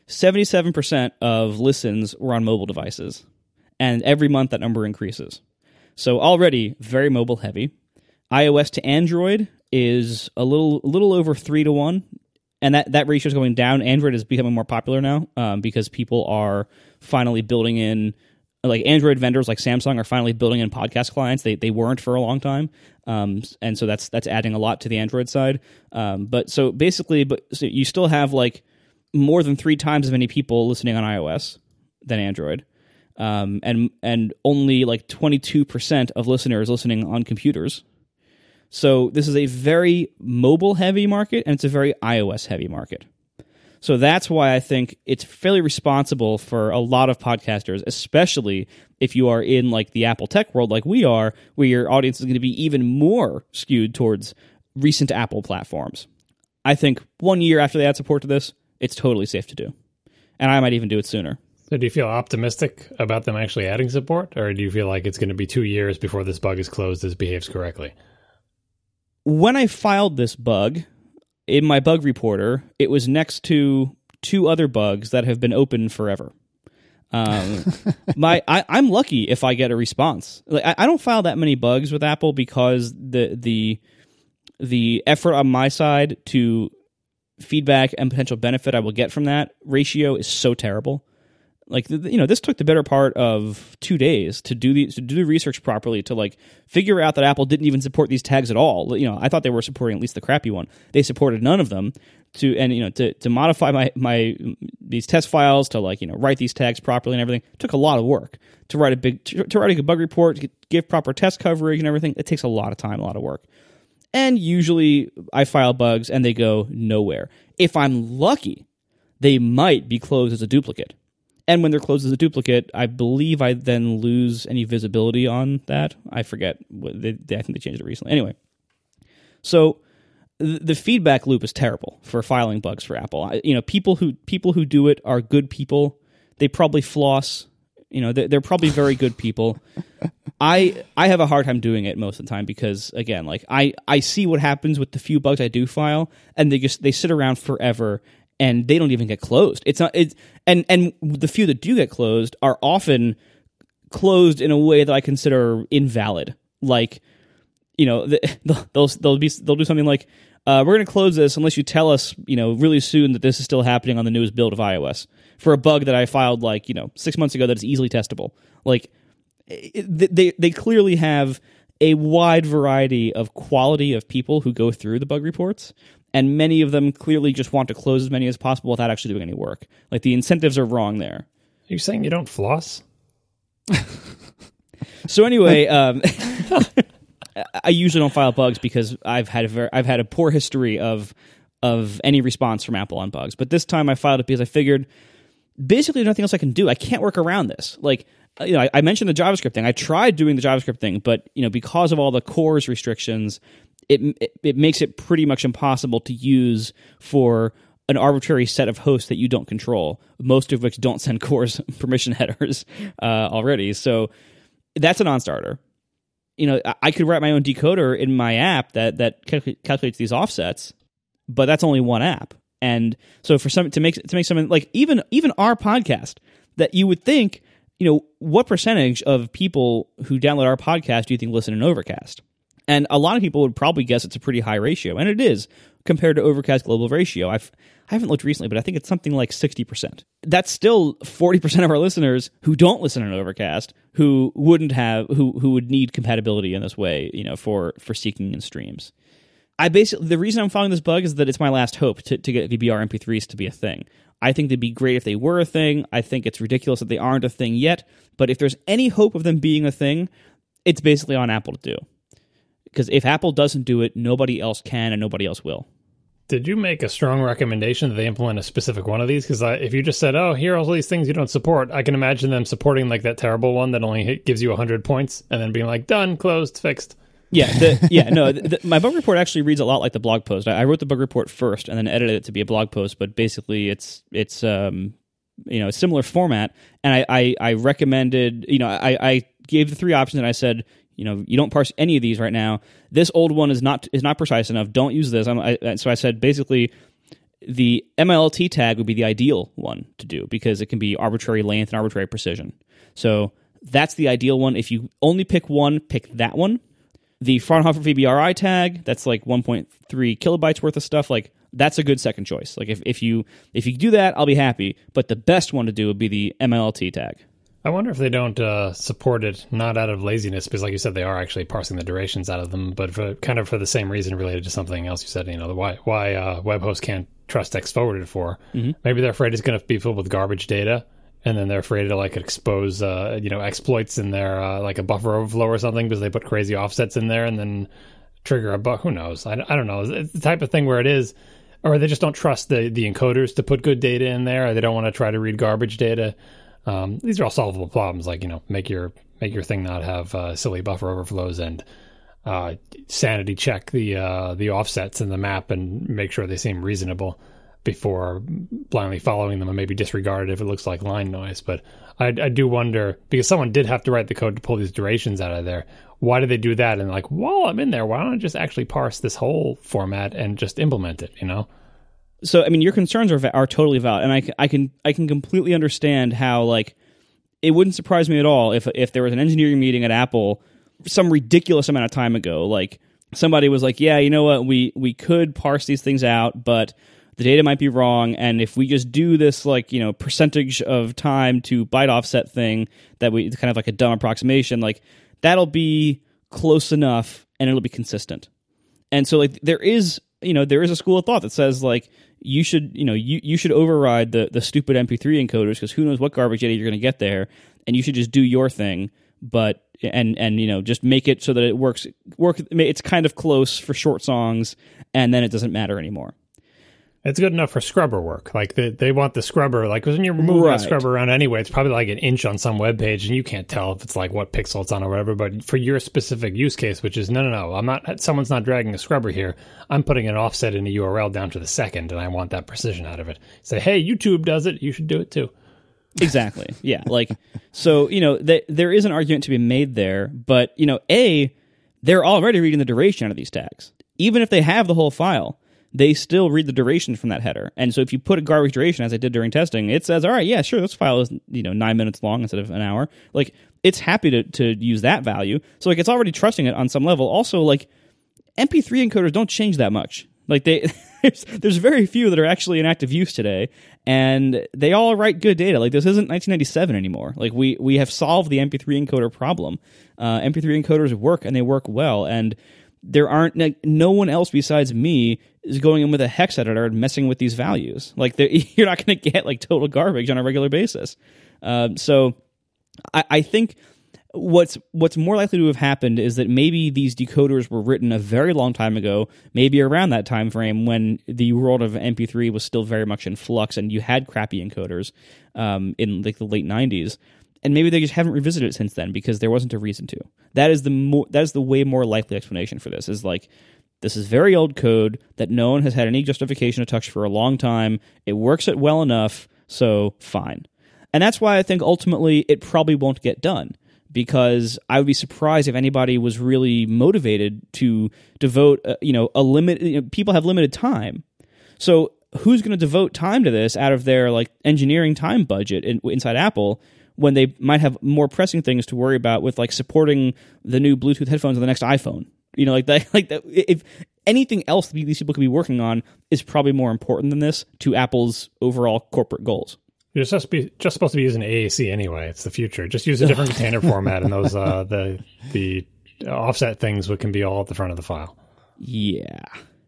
77% of listens were on mobile devices. And every month that number increases. So already very mobile heavy. iOS to Android is a little over 3-1, and that ratio is going down. Android is becoming more popular now because people are finally building in, like Android vendors like Samsung are finally building in podcast clients. They weren't for a long time, and so that's adding a lot to the Android side. So you still have like more than 3 times as many people listening on iOS than Android. And only like 22% of listeners listening on computers. So this is a very mobile heavy market, and it's a very iOS heavy market. So that's why I think it's fairly responsible for a lot of podcasters, especially if you are in like the Apple tech world like we are, where your audience is going to be even more skewed towards recent Apple platforms. I think 1 year after they add support to this, it's totally safe to do. And I might even do it sooner. So do you feel optimistic about them actually adding support, or do you feel like it's going to be 2 years before this bug is closed as it behaves correctly? When I filed this bug in my bug reporter, it was next to 2 other bugs that have been open forever. I'm lucky if I get a response. Like I don't file that many bugs with Apple because the effort on my side to feedback and potential benefit I will get from that ratio is so terrible. Like, this took the better part of 2 days to do the research properly, to like figure out that Apple didn't even support these tags at all. I thought they were supporting at least the crappy one. They supported none of them. To modify my these test files to write these tags properly and everything took a lot of work. To write a bug report, to give proper test coverage and everything, it takes a lot of time, a lot of work. And usually I file bugs and they go nowhere. If I'm lucky, they might be closed as a duplicate. And when they're closed as a duplicate, I believe I then lose any visibility on that. I forget. I think they changed it recently. Anyway, so the feedback loop is terrible for filing bugs for Apple. People who do it are good people. They probably floss. They're probably very good people. I have a hard time doing it most of the time because, again, I see what happens with the few bugs I do file, and they sit around forever. And they don't even get closed. And the few that do get closed are often closed in a way that I consider invalid. Like, they'll do something like, we're going to close this unless you tell us, really soon that this is still happening on the newest build of iOS for a bug that I filed 6 months ago that is easily testable. Like, they clearly have a wide variety of quality of people who go through the bug reports. And many of them clearly just want to close as many as possible without actually doing any work. Like, the incentives are wrong there. Are you saying you don't floss? So anyway, I usually don't file bugs because I've had a poor history of any response from Apple on bugs. But this time I filed it because I figured basically there's nothing else I can do. I can't work around this. Like, I mentioned the JavaScript thing. I tried doing the JavaScript thing, but because of all the CORS restrictions, it makes it pretty much impossible to use for an arbitrary set of hosts that you don't control, most of which don't send CORS permission headers already. So that's a non-starter. I could write my own decoder in my app that calculates these offsets, but that's only one app. And so to make something like even our podcast that you would think, what percentage of people who download our podcast do you think listen in Overcast? And a lot of people would probably guess it's a pretty high ratio, and it is compared to Overcast global ratio. I haven't looked recently, but I think it's something like 60%. That's still 40% of our listeners who don't listen on Overcast, who would need compatibility in this way, for seeking in streams. The reason I'm following this bug is that it's my last hope to get VBR MP3s to be a thing. I think they'd be great if they were a thing. I think it's ridiculous that they aren't a thing yet. But if there's any hope of them being a thing, it's basically on Apple to do. Because if Apple doesn't do it, nobody else can and nobody else will. Did you make a strong recommendation that they implement a specific one of these? Because if you just said, oh, here are all these things you don't support, I can imagine them supporting like that terrible one that only gives you 100 points and then being like, done, closed, fixed. Yeah, my bug report actually reads a lot like the blog post. I wrote the bug report first and then edited it to be a blog post, but basically it's a similar format. And I recommended, I gave the 3 options and I said, you don't parse any of these right now. This old one is not precise enough. Don't use this. So I said basically the MLT tag would be the ideal one to do because it can be arbitrary length and arbitrary precision. So that's the ideal one. If you only pick one, pick that one. The Fraunhofer VBRI tag, that's like 1.3 kilobytes worth of stuff. Like, that's a good second choice. Like, if you do that, I'll be happy. But the best one to do would be the MLT tag. I wonder if they don't support it, not out of laziness, because like you said, they are actually parsing the durations out of them, but for the same reason related to something else you said, why web hosts can't trust text forwarded for. Mm-hmm. Maybe they're afraid it's going to be filled with garbage data, and then they're afraid to expose exploits in their like a buffer overflow or something because they put crazy offsets in there and then trigger a bug. Who knows? I don't know. It's the type of thing where it is Or they just don't trust the encoders to put good data in there, or they don't want to try to read garbage data. These are all solvable problems, like, make your thing not have silly buffer overflows, and sanity check the offsets in the map and make sure they seem reasonable before blindly following them, and maybe disregard it if it looks like line noise. But I do wonder, because someone did have to write the code to pull these durations out of there, why did they do that? And like, while I'm in there, why don't I just actually parse this whole format and just implement it, So, I mean, your concerns are totally valid, and I can completely understand how, like, it wouldn't surprise me at all if there was an engineering meeting at Apple some ridiculous amount of time ago, like somebody was like, yeah, you know what, we could parse these things out, but the data might be wrong, and if we just do this, like, percentage of time to byte offset thing that it's kind of like a dumb approximation, like, that'll be close enough and it'll be consistent. And so, like, there is a school of thought that says, like, you should override the stupid MP3 encoders, because who knows what garbage data you're going to get there, and you should just do your thing, but just make it so that it works. It's kind of close for short songs, and then it doesn't matter anymore. It's good enough for scrubber work. Like, they want the scrubber, like, because when you're moving that scrubber around anyway, it's probably like an inch on some web page, and you can't tell if it's like what pixel it's on or whatever. But for your specific use case, which is no, someone's not dragging a scrubber here. I'm putting an offset in a URL down to the second, and I want that precision out of it. Say, hey, YouTube does it, you should do it too. Exactly. Yeah. Like, so, there is an argument to be made there, but, they're already reading the duration out of these tags. Even if they have the whole file, they still read the duration from that header. And so if you put a garbage duration, as I did during testing, it says, all right, yeah, sure, this file is 9 minutes long instead of an hour. Like, it's happy to use that value. So, like, it's already trusting it on some level. Also, like, MP3 encoders don't change that much. Like, there's very few that are actually in active use today, and they all write good data. Like, this isn't 1997 anymore. Like, we have solved the MP3 encoder problem. MP3 encoders work, and they work well, and there aren't, like, no one else besides me is going in with a hex editor and messing with these values. Like, you're not going to get, like, total garbage on a regular basis. So I think what's more likely to have happened is that maybe these decoders were written a very long time ago, maybe around that time frame when the world of MP3 was still very much in flux and you had crappy encoders in, like, the late 90s. And maybe they just haven't revisited it since then because there wasn't a reason to. That is the way more likely explanation for this. Is like, this is very old code that no one has had any justification to touch for a long time. It works it well enough, so fine. And that's why I think ultimately it probably won't get done, because I would be surprised if anybody was really motivated to devote a limit. People have limited time, so who's going to devote time to this out of their, like, engineering time budget inside Apple, when they might have more pressing things to worry about with, like, supporting the new Bluetooth headphones on the next iPhone? Like that. If anything else these people could be working on is probably more important than this to Apple's overall corporate goals. You're just supposed to be using AAC anyway. It's the future. Just use a different container format, and those the offset things can be all at the front of the file. Yeah.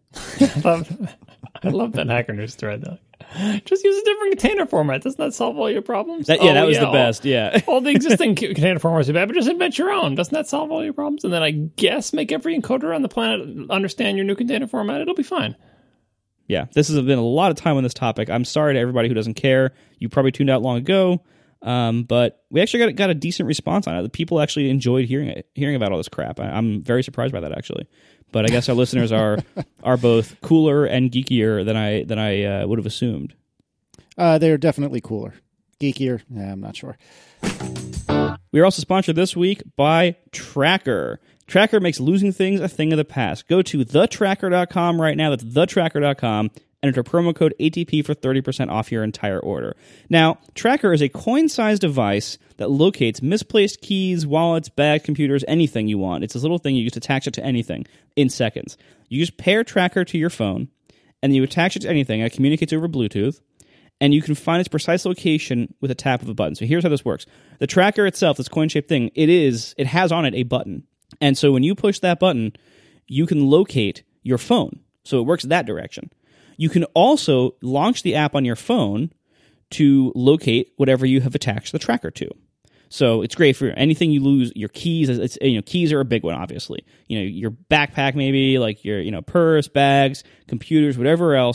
I love that Hacker News thread, though. Just use a different container format. Doesn't that solve all your problems? That was the best, yeah. All the existing container formats are bad, but just invent your own. Doesn't that solve all your problems? And then I guess make every encoder on the planet understand your new container format. It'll be fine. Yeah, this has been a lot of time on this topic. I'm sorry to everybody who doesn't care. You probably tuned out long ago, but we actually got a decent response on it. The people actually enjoyed hearing about all this crap. I'm very surprised by that, actually. But I guess our listeners are both cooler and geekier than I would have assumed. They're definitely cooler. Geekier? Yeah, I'm not sure. We are also sponsored this week by Tracker. Tracker makes losing things a thing of the past. Go to thetracker.com right now. That's thetracker.com. And enter promo code ATP for 30% off your entire order. Now, Tracker is a coin-sized device that locates misplaced keys, wallets, bags, computers, anything you want. It's this little thing you just attach it to anything in seconds. You just pair Tracker to your phone, and you attach it to anything, and it communicates over Bluetooth, and you can find its precise location with a tap of a button. So here's how this works. The Tracker itself, this coin-shaped thing, it has on it a button. And so when you push that button, you can locate your phone. So it works that direction. You can also launch the app on your phone to locate whatever you have attached the Tracker to. So it's great for anything you lose. Your keys, keys are a big one, obviously. Your backpack, maybe, like your purse, bags, computers, whatever else.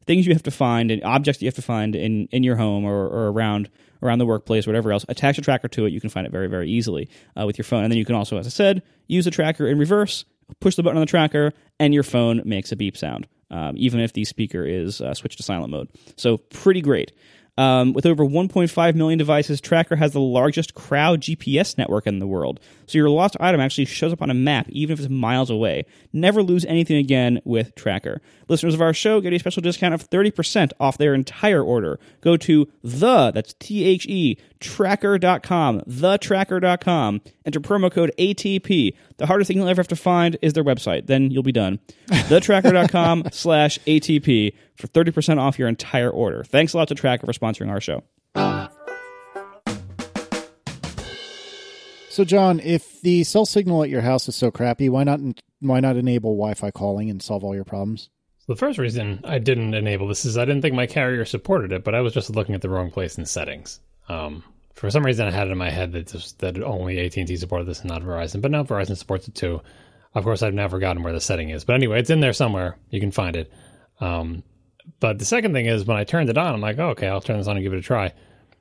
things you have to find and objects that you have to find in your home or around the workplace, whatever else, attach a tracker to it. You can find it very, very easily with your phone. And then you can also, as I said, use the tracker in reverse, push the button on the tracker, and your phone makes a beep sound, even if the speaker is switched to silent mode. So pretty great. With over 1.5 million devices, Tracker has the largest crowd GPS network in the world. So your lost item actually shows up on a map, even if it's miles away. Never lose anything again with Tracker. Listeners of our show get a special discount of 30% off their entire order. Go to that's THE, tracker.com, thetracker.com. Enter promo code ATP. The hardest thing you'll ever have to find is their website. Then you'll be done. thetracker.com/ATP for 30% off your entire order. Thanks a lot to Tracker for sponsoring our show. So, John, if the cell signal at your house is so crappy, why not enable Wi-Fi calling and solve all your problems? So the first reason I didn't enable this is I didn't think my carrier supported it, but I was just looking at the wrong place in settings. For some reason, I had it in my head that only AT&T supported this and not Verizon, but now Verizon supports it too. Of course, I've now forgotten where the setting is. But anyway, it's in there somewhere. You can find it. But the second thing is when I turned it on, I'm like, oh, okay, I'll turn this on and give it a try.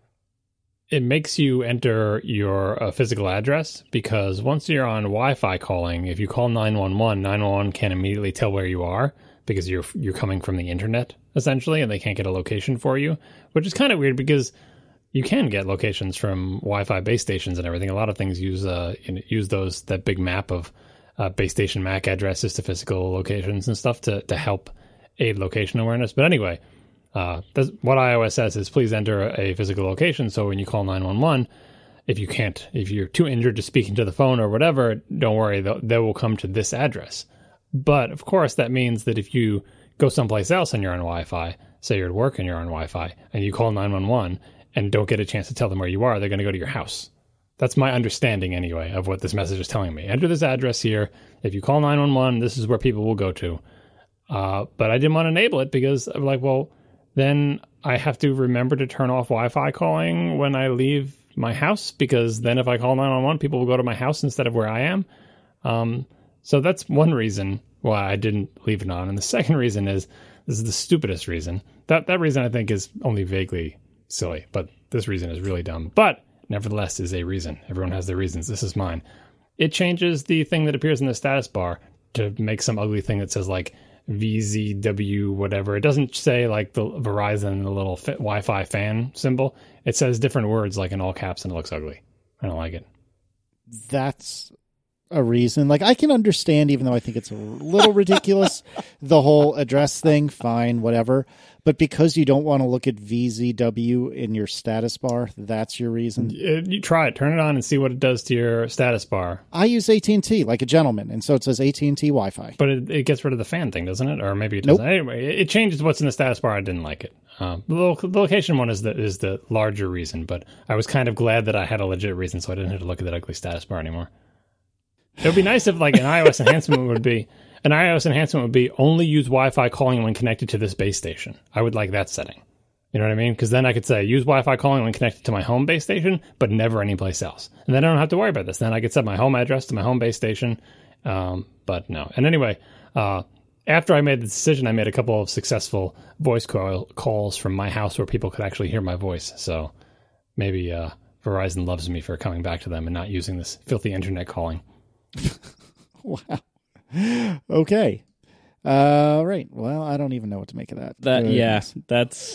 It makes you enter your physical address because once you're on Wi-Fi calling, if you call 911, 911 can immediately tell where you are because you're coming from the internet, essentially, and they can't get a location for you, which is kind of weird because you can get locations from Wi-Fi base stations and everything. A lot of things use that big map of base station MAC addresses to physical locations and stuff to help aid location awareness. But anyway, what iOS says is please enter a physical location. So when you call 911, if you're too injured to speak into the phone or whatever, don't worry, they will come to this address. But of course, that means that if you go someplace else and you're on Wi-Fi, say you're at work and you're on Wi-Fi, and you call 911 and don't get a chance to tell them where you are, they're going to go to your house. That's my understanding anyway of what this message is telling me. Enter this address here. If you call 911, this is where people will go to. But I didn't want to enable it because I'm like, well, then I have to remember to turn off Wi-Fi calling when I leave my house because then if I call 911, people will go to my house instead of where I am. So that's one reason why I didn't leave it on. And the second reason is, this is the stupidest reason. That reason I think is only vaguely silly, but this reason is really dumb. But nevertheless is a reason. Everyone has their reasons. This is mine. It changes the thing that appears in the status bar to make some ugly thing that says like VZW whatever. It doesn't say like the Verizon, the little Wi-Fi fan symbol. It says different words like in all caps and it looks ugly. I don't like it. That's a reason. Like I can understand, even though I think it's a little ridiculous, the whole address thing, fine, whatever. But because you don't want to look at VZW in your status bar, that's your reason? You try it. Turn it on and see what it does to your status bar. I use AT&T like a gentleman, and so it says AT&T Wi-Fi. But it gets rid of the fan thing, doesn't it? Or maybe it doesn't. Nope. Anyway, it changes what's in the status bar. I didn't like it. The location one is the larger reason, but I was kind of glad that I had a legit reason, so I didn't have to look at that ugly status bar anymore. It would be nice if like an iOS enhancement would be only use Wi-Fi calling when connected to this base station. I would like that setting. You know what I mean? Because then I could say use Wi-Fi calling when connected to my home base station, but never anyplace else. And then I don't have to worry about this. Then I could set my home address to my home base station. But no. And anyway, after I made the decision, I made a couple of successful voice calls from my house where people could actually hear my voice. So maybe Verizon loves me for coming back to them and not using this filthy internet calling. Wow. Okay. Right. Well, I don't even know what to make of that. That's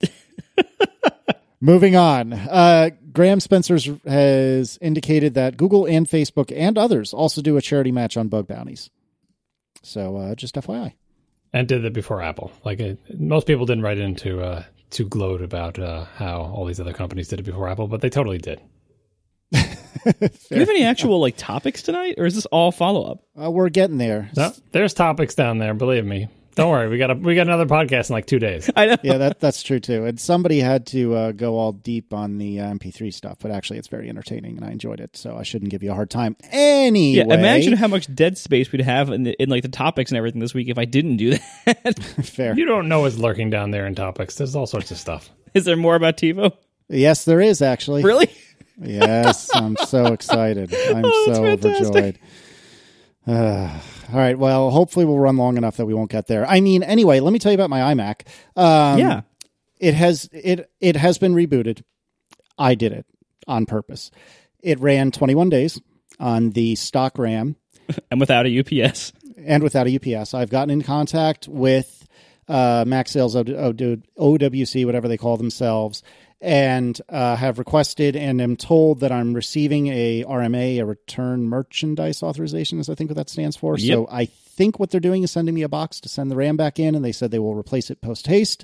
Moving on. Graham Spencer has indicated that Google and Facebook and others also do a charity match on bug bounties. So just FYI. And did it before Apple. Most people didn't write in to gloat about how all these other companies did it before Apple, but they totally did. Do you have any actual topics tonight, or is this all follow up? We're getting there. No, there's topics down there. Believe me. Don't worry. We got another podcast in 2 days. I know. Yeah, that's true too. And somebody had to go all deep on the MP3 stuff, but actually, it's very entertaining, and I enjoyed it. So I shouldn't give you a hard time. Anyway, yeah, imagine how much dead space we'd have in the topics and everything this week if I didn't do that. Fair. You don't know what's lurking down there in topics. There's all sorts of stuff. Is there more about TiVo? Yes, there is actually. Really? Yes, I'm so excited. I'm so fantastic. overjoyed. All right. Well, hopefully we'll run long enough that we won't get there. I mean, anyway, let me tell you about my iMac. Yeah. It has been rebooted. I did it on purpose. It ran 21 days on the stock RAM. And without a UPS. And without a UPS. I've gotten in contact with Mac Sales OWC, whatever they call themselves, and have requested and am told that I'm receiving a RMA, a Return Merchandise Authorization, is I think what that stands for. Yep. So I think what they're doing is sending me a box to send the RAM back in, and they said they will replace it post-haste.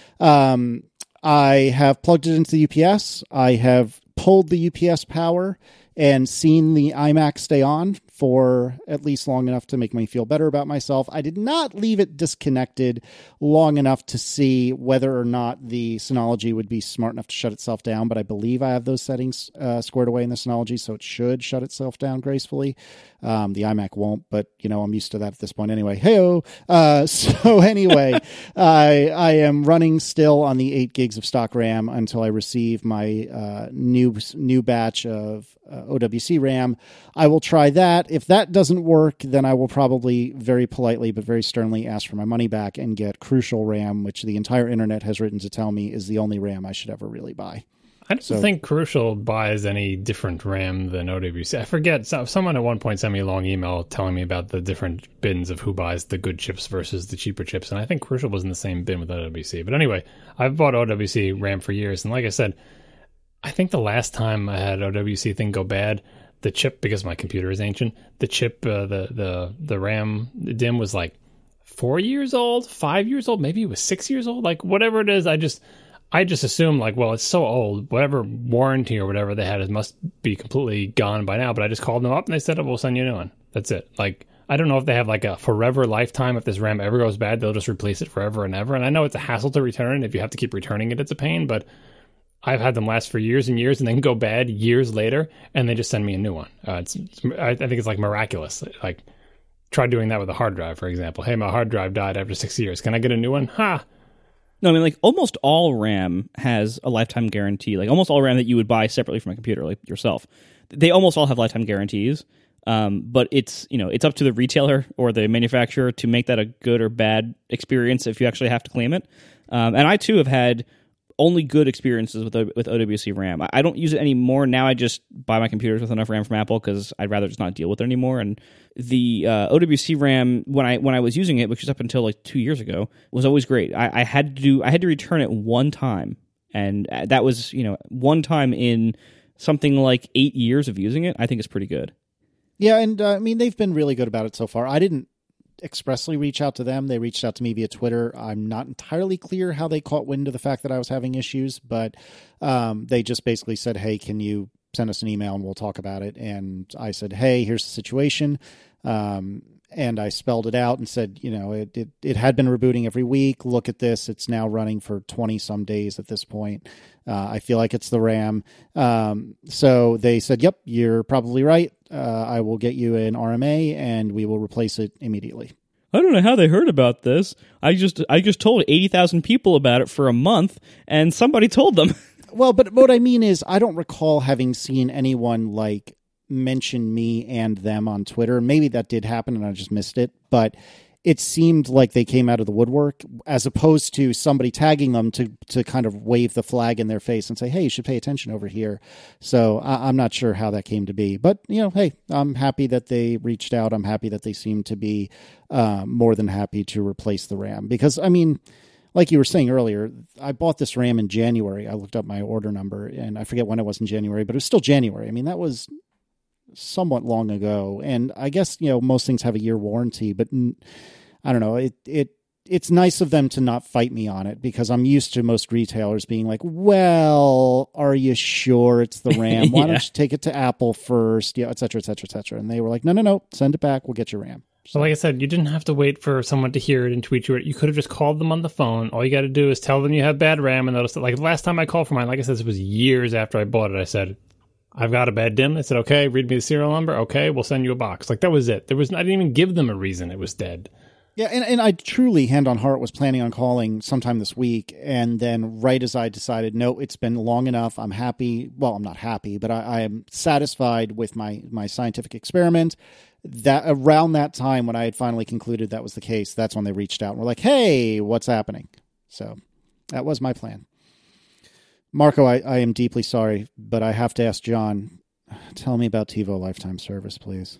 I have plugged it into the UPS. I have pulled the UPS power and seen the iMac stay on for at least long enough to make me feel better about myself. I did not leave it disconnected long enough to see whether or not the Synology would be smart enough to shut itself down, but I believe I have those settings squared away in the Synology, so it should shut itself down gracefully. The iMac won't, but I'm used to that at this point anyway. Hey-o! So anyway, I am running still on the 8 gigs of stock RAM until I receive my new batch of OWC RAM. I will try that. If that doesn't work, then I will probably very politely but very sternly ask for my money back and get Crucial RAM, which the entire internet has written to tell me is the only RAM I should ever really buy. I don't think Crucial buys any different RAM than OWC. I forget. Someone at one point sent me a long email telling me about the different bins of who buys the good chips versus the cheaper chips, and I think Crucial was in the same bin with OWC. But anyway, I've bought OWC RAM for years, and like I said, I think the last time I had OWC thing go bad, the chip, because my computer is ancient, the chip, the RAM DIMM was like 4 years old, 5 years old, maybe it was 6 years old, like whatever it is. I just assumed like, well, it's so old, whatever warranty or whatever they had, it must be completely gone by now. But I just called them up and they said, oh, we'll send you a new one. That's it. Like, I don't know if they have like a forever lifetime. If this RAM ever goes bad, they'll just replace it forever and ever. And I know it's a hassle to return. If you have to keep returning it, it's a pain, but I've had them last for years and years and then go bad years later, and they just send me a new one. I think it's like miraculous. Like, try doing that with a hard drive, for example. Hey, my hard drive died after 6 years. Can I get a new one? Ha! No, I mean, like, almost all RAM has a lifetime guarantee. Like, almost all RAM that you would buy separately from a computer, like yourself, they almost all have lifetime guarantees. But it's up to the retailer or the manufacturer to make that a good or bad experience if you actually have to claim it. And I, too, have had only good experiences with OWC RAM. I don't use it anymore. Now I just buy my computers with enough RAM from Apple because I'd rather just not deal with it anymore. And the OWC RAM, when I was using it, which was up until like 2 years ago, was always great. I had to return it one time, and that was one time in something like 8 years of using it. I think it's pretty good. Yeah, and I mean, they've been really good about it so far. I didn't expressly reach out to them. They reached out to me via Twitter. I'm not entirely clear how they caught wind of the fact that I was having issues, but they just basically said, hey, can you send us an email and we'll talk about it? And I said, hey, here's the situation. And I spelled it out and said, it had been rebooting every week. Look at this. It's now running for 20 some days at this point. I feel like it's the RAM. So they said, yep, you're probably right. I will get you an RMA and we will replace it immediately. I don't know how they heard about this. I just told 80,000 people about it for a month and somebody told them. Well, but what I mean is I don't recall having seen anyone like mention me and them on Twitter. Maybe that did happen and I just missed it, but it seemed like they came out of the woodwork as opposed to somebody tagging them to kind of wave the flag in their face and say, hey, you should pay attention over here. So I'm not sure how that came to be, but hey, I'm happy that they reached out. I'm happy that they seem to be more than happy to replace the RAM because, I mean, like you were saying earlier, I bought this RAM in January. I looked up my order number and I forget when it was in January, but it was still January. I mean, that was somewhat long ago. And I guess, most things have a year warranty, but I don't know. It's nice of them to not fight me on it because I'm used to most retailers being like, well, are you sure it's the RAM? Why don't you take it to Apple first? Et cetera, et cetera, et cetera. And they were like, no, send it back. We'll get your RAM. So like I said, you didn't have to wait for someone to hear it and tweet you it. You could have just called them on the phone. All you got to do is tell them you have bad RAM. And they'll, like the last time I called for mine, like I said, this was years after I bought it. I said, I've got a bad DIMM. They said, okay, read me the serial number. Okay, we'll send you a box. Like that was it. I didn't even give them a reason it was dead. Yeah, and I truly, hand on heart, was planning on calling sometime this week, and then right as I decided, no, it's been long enough, I'm happy. Well, I'm not happy, but I am satisfied with my scientific experiment. That around that time, when I had finally concluded that was the case, that's when they reached out and were like, hey, what's happening? So that was my plan. Marco, I am deeply sorry, but I have to ask John, tell me about TiVo Lifetime Service, please.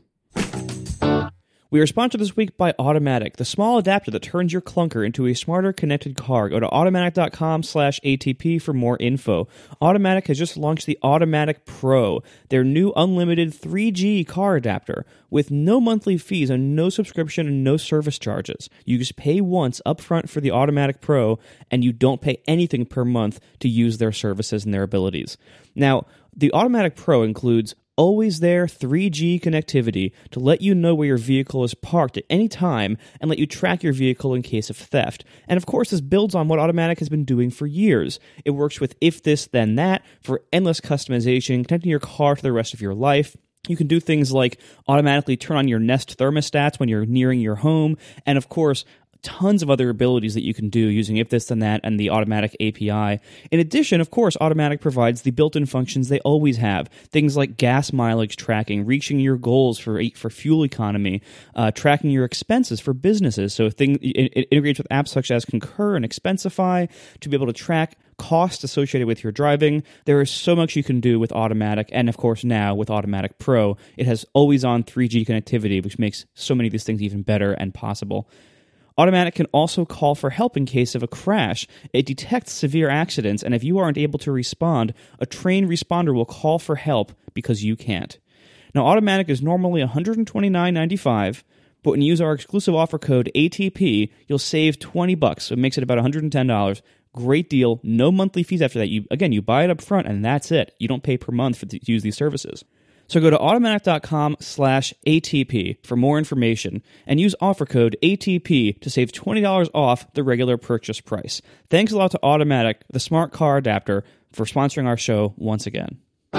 We are sponsored this week by Automatic, the small adapter that turns your clunker into a smarter connected car. Go to automatic.com/ATP for more info. Automatic has just launched the Automatic Pro, their new unlimited 3G car adapter with no monthly fees and no subscription and no service charges. You just pay once upfront for the Automatic Pro, and you don't pay anything per month to use their services and their abilities. Now, the Automatic Pro includes always there 3G connectivity to let you know where your vehicle is parked at any time and let you track your vehicle in case of theft. And of course, this builds on what Automatic has been doing for years. It works with if this, then that for endless customization, connecting your car to the rest of your life. You can do things like automatically turn on your Nest thermostats when you're nearing your home, and of course, tons of other abilities that you can do using if this then that and the Automatic API. In addition, of course, Automatic provides the built-in functions they always have. Things like gas mileage tracking, reaching your goals for fuel economy, tracking your expenses for businesses. So it integrates with apps such as Concur and Expensify to be able to track costs associated with your driving. There is so much you can do with Automatic, and of course now with Automatic Pro, it has always-on 3G connectivity, which makes so many of these things even better and possible. Automatic can also call for help in case of a crash. It detects severe accidents, and if you aren't able to respond, a trained responder will call for help because you can't. Now, Automatic is normally $129.95, but when you use our exclusive offer code ATP, you'll save $20, so it makes it about $110. Great deal, no monthly fees after that. You buy it up front, and that's it. You don't pay per month to use these services. So go to automatic.com/ATP for more information and use offer code ATP to save $20 off the regular purchase price. Thanks a lot to Automatic, the smart car adapter, for sponsoring our show once again.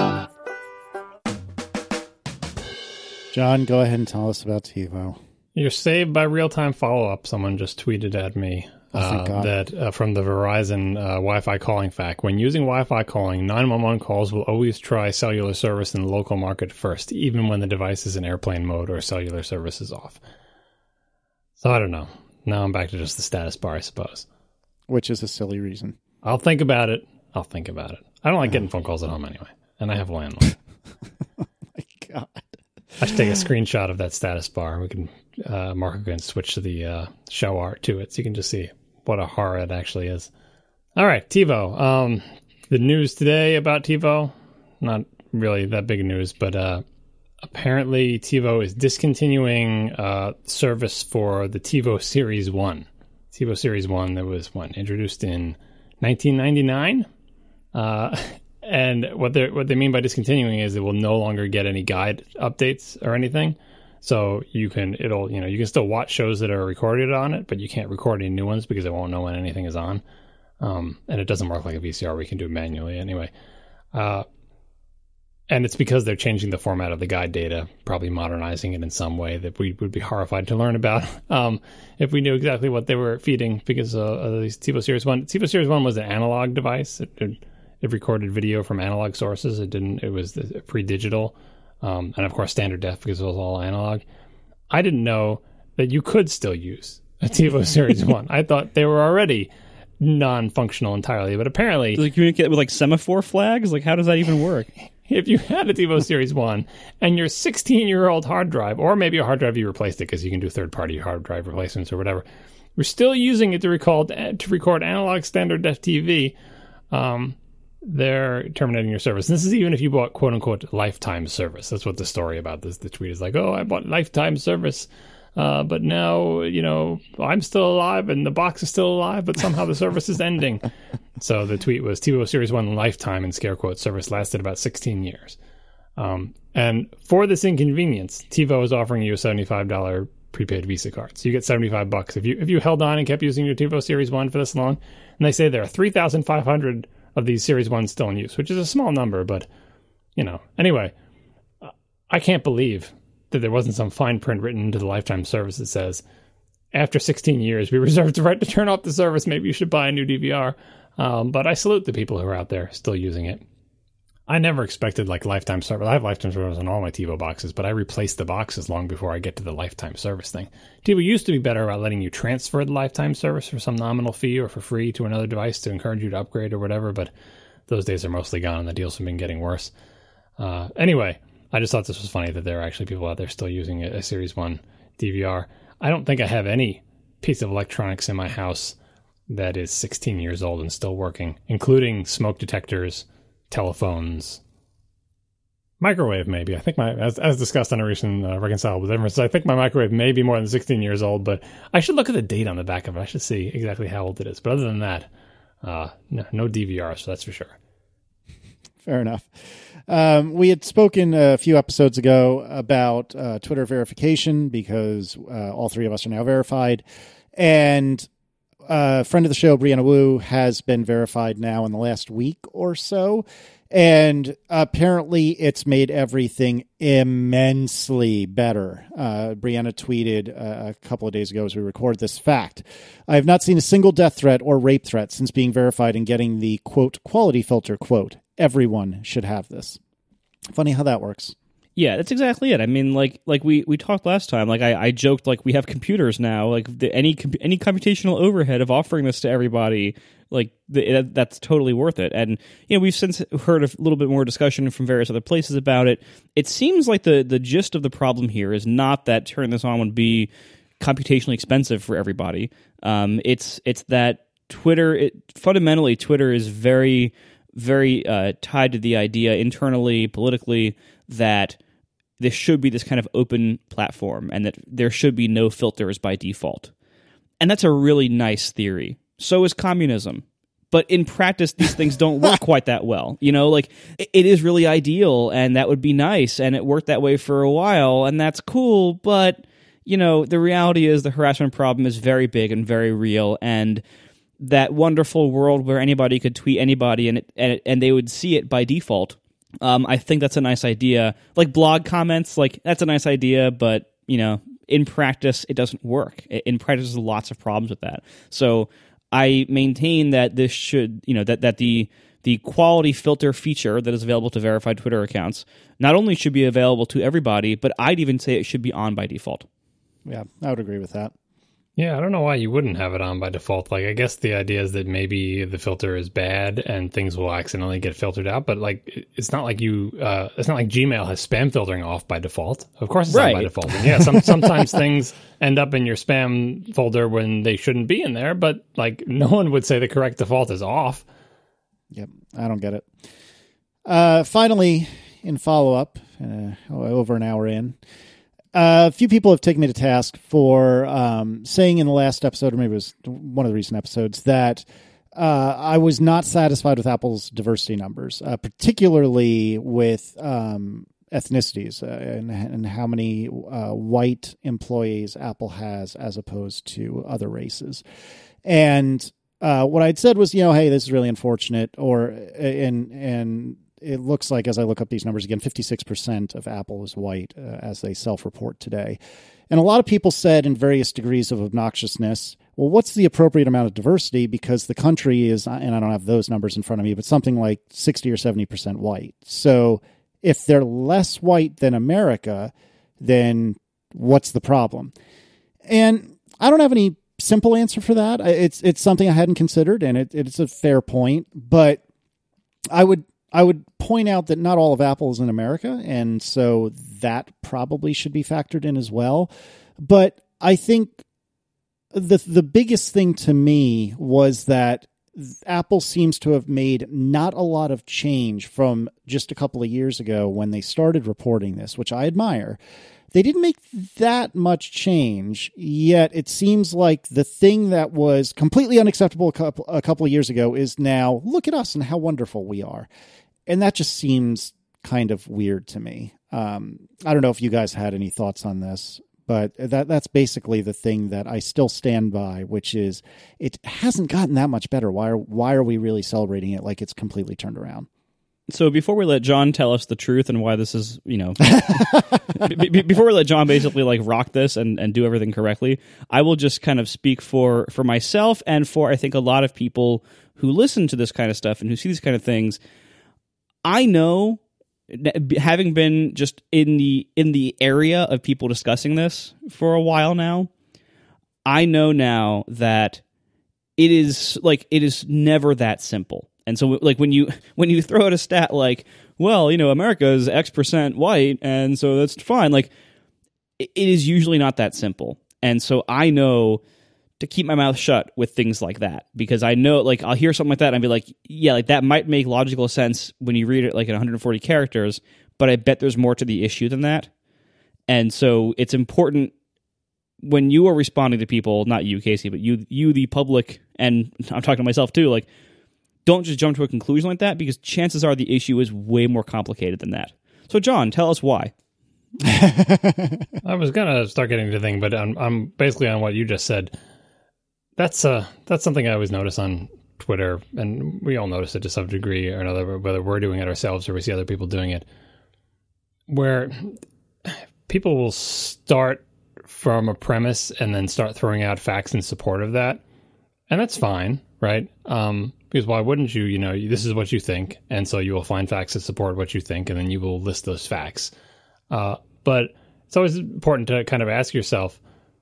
John, go ahead and tell us about TiVo. You're saved by real-time follow-up. Someone just tweeted at me that from the Verizon Wi-Fi calling fact. When using Wi-Fi calling, 911 calls will always try cellular service in the local market first, even when the device is in airplane mode or cellular service is off. So I don't know. Now I'm back to just the status bar, I suppose. Which is a silly reason. I'll think about it. I don't like getting phone calls at home anyway, and I have a landline. Oh my God. I should take a screenshot of that status bar. We can Marco can switch to the show art to it, so you can just see what a horror it actually is. All right, TiVo. The news today about TiVo, not really that big news, but apparently TiVo is discontinuing service for the TiVo Series 1. TiVo Series 1 that was introduced in 1999. And what they mean by discontinuing is it will no longer get any guide updates or anything. So you can still watch shows that are recorded on it, but you can't record any new ones because it won't know when anything is on. And it doesn't work like a VCR where you can do it manually anyway. And it's because they're changing the format of the guide data, probably modernizing it in some way that we would be horrified to learn about if we knew exactly what they were feeding because of these TiVo Series 1. TiVo Series 1 was an analog device. It recorded video from analog sources. It was pre-digital. And of course standard def because it was all analog. I didn't know that you could still use a TiVo Series 1. I thought they were already non-functional entirely, but apparently... Does it communicate with like semaphore flags? Like how does that even work? If you had a TiVo Series 1 and your 16-year-old hard drive, or maybe a hard drive you replaced it because you can do third-party hard drive replacements or whatever, we're still using it to record analog standard def TV, they're terminating your service. And this is even if you bought quote-unquote lifetime service. That's what the story about the tweet is like. Oh, I bought lifetime service, but now, I'm still alive and the box is still alive, but somehow the service is ending. So the tweet was TiVo Series 1 lifetime in scare quote service lasted about 16 years. And for this inconvenience, TiVo is offering you a $75 prepaid Visa card. So you get $75 if you held on and kept using your TiVo Series 1 for this long. And they say there are 3,500 of these Series 1s still in use, which is a small number, but, Anyway, I can't believe that there wasn't some fine print written into the lifetime service that says, after 16 years, we reserve the right to turn off the service. Maybe you should buy a new DVR. But I salute the people who are out there still using it. I never expected like lifetime service. I have lifetime service on all my TiVo boxes, but I replaced the boxes long before I get to the lifetime service thing. TiVo used to be better about letting you transfer the lifetime service for some nominal fee or for free to another device to encourage you to upgrade or whatever, but those days are mostly gone and the deals have been getting worse. Anyway, I just thought this was funny that there are actually people out there still using a Series 1 DVR. I don't think I have any piece of electronics in my house that is 16 years old and still working, including smoke detectors, telephones, microwave maybe. I think as discussed on a recent Reconcilable Differences, I think my microwave may be more than 16 years old, but I should look at the date on the back of it. I should see exactly how old it is. But other than that, no DVR, so that's for sure. Fair enough. We had spoken a few episodes ago about Twitter verification because all three of us are now verified. And a friend of the show, Brianna Wu, has been verified now in the last week or so. And apparently it's made everything immensely better. Brianna tweeted a couple of days ago as we record this fact. I have not seen a single death threat or rape threat since being verified and getting the, quote, quality filter, quote. Everyone should have this. Funny how that works. Yeah, that's exactly it. I mean, like we talked last time. Like I joked, like we have computers now. Like any computational overhead of offering this to everybody, like that's totally worth it. And we've since heard a little bit more discussion from various other places about it. It seems like the gist of the problem here is not that turning this on would be computationally expensive for everybody. It's that fundamentally Twitter is very tied to the idea internally, politically, that this should be this kind of open platform and that there should be no filters by default. And that's a really nice theory. So is communism. But in practice, these things don't work quite that well. Like it is really ideal and that would be nice and it worked that way for a while and that's cool. But, the reality is the harassment problem is very big and very real, and that wonderful world where anybody could tweet anybody and they would see it by default. I think that's a nice idea. Like blog comments, like that's a nice idea, but in practice it doesn't work. In practice, there's lots of problems with that. So I maintain that this should, that the quality filter feature that is available to verified Twitter accounts not only should be available to everybody, but I'd even say it should be on by default. Yeah, I would agree with that. Yeah, I don't know why you wouldn't have it on by default. Like, I guess the idea is that maybe the filter is bad and things will accidentally get filtered out. But like, it's not like it's not like Gmail has spam filtering off by default. Of course, it's on by default. And yeah, sometimes things end up in your spam folder when they shouldn't be in there. But like, no one would say the correct default is off. Yep, I don't get it. Finally, in follow up, over an hour in. A few people have taken me to task for saying in the last episode, or maybe it was one of the recent episodes, that I was not satisfied with Apple's diversity numbers, particularly with ethnicities and how many white employees Apple has as opposed to other races. And what I'd said was, hey, this is really unfortunate, and it looks like, as I look up these numbers again, 56% of Apple is white, as they self-report today. And a lot of people said in various degrees of obnoxiousness, well, what's the appropriate amount of diversity? Because the country is, and I don't have those numbers in front of me, but something like 60 or 70% white. So if they're less white than America, then what's the problem? And I don't have any simple answer for that. It's something I hadn't considered, and it's a fair point. But I would point out that not all of Apple is in America, and so that probably should be factored in as well. But I think the biggest thing to me was that Apple seems to have made not a lot of change from just a couple of years ago when they started reporting this, which I admire. They didn't make that much change, yet it seems like the thing that was completely unacceptable a couple of years ago is now, look at us and how wonderful we are. And that just seems kind of weird to me. I don't know if you guys had any thoughts on this, but that's basically the thing that I still stand by, which is it hasn't gotten that much better. Why are we really celebrating it like it's completely turned around? So before we let John tell us the truth and why this is, before we let John basically like rock this and do everything correctly, I will just kind of speak for myself and for I think a lot of people who listen to this kind of stuff and who see these kind of things. I know, having been just in the area of people discussing this for a while now, I know now that it is never that simple. And so, like, when you throw out a stat like, well, America is X% white, and so that's fine, like, it is usually not that simple. And so I know to keep my mouth shut with things like that, because I know, like, I'll hear something like that and I'll be like, yeah, like, that might make logical sense when you read it, like, in 140 characters, but I bet there's more to the issue than that. And so it's important when you are responding to people, not you, Casey, but you, the public, and I'm talking to myself too, like, don't just jump to a conclusion like that, because chances are the issue is way more complicated than that. So, John, tell us why. I was gonna start getting to the thing, but I'm basically on what you just said. That's something I always notice on Twitter, and we all notice it to some degree or another, whether we're doing it ourselves or we see other people doing it, where people will start from a premise and then start throwing out facts in support of that, and that's fine, right? Because why wouldn't you? This is what you think, and so you will find facts that support what you think, and then you will list those facts. But it's always important to kind of ask yourself,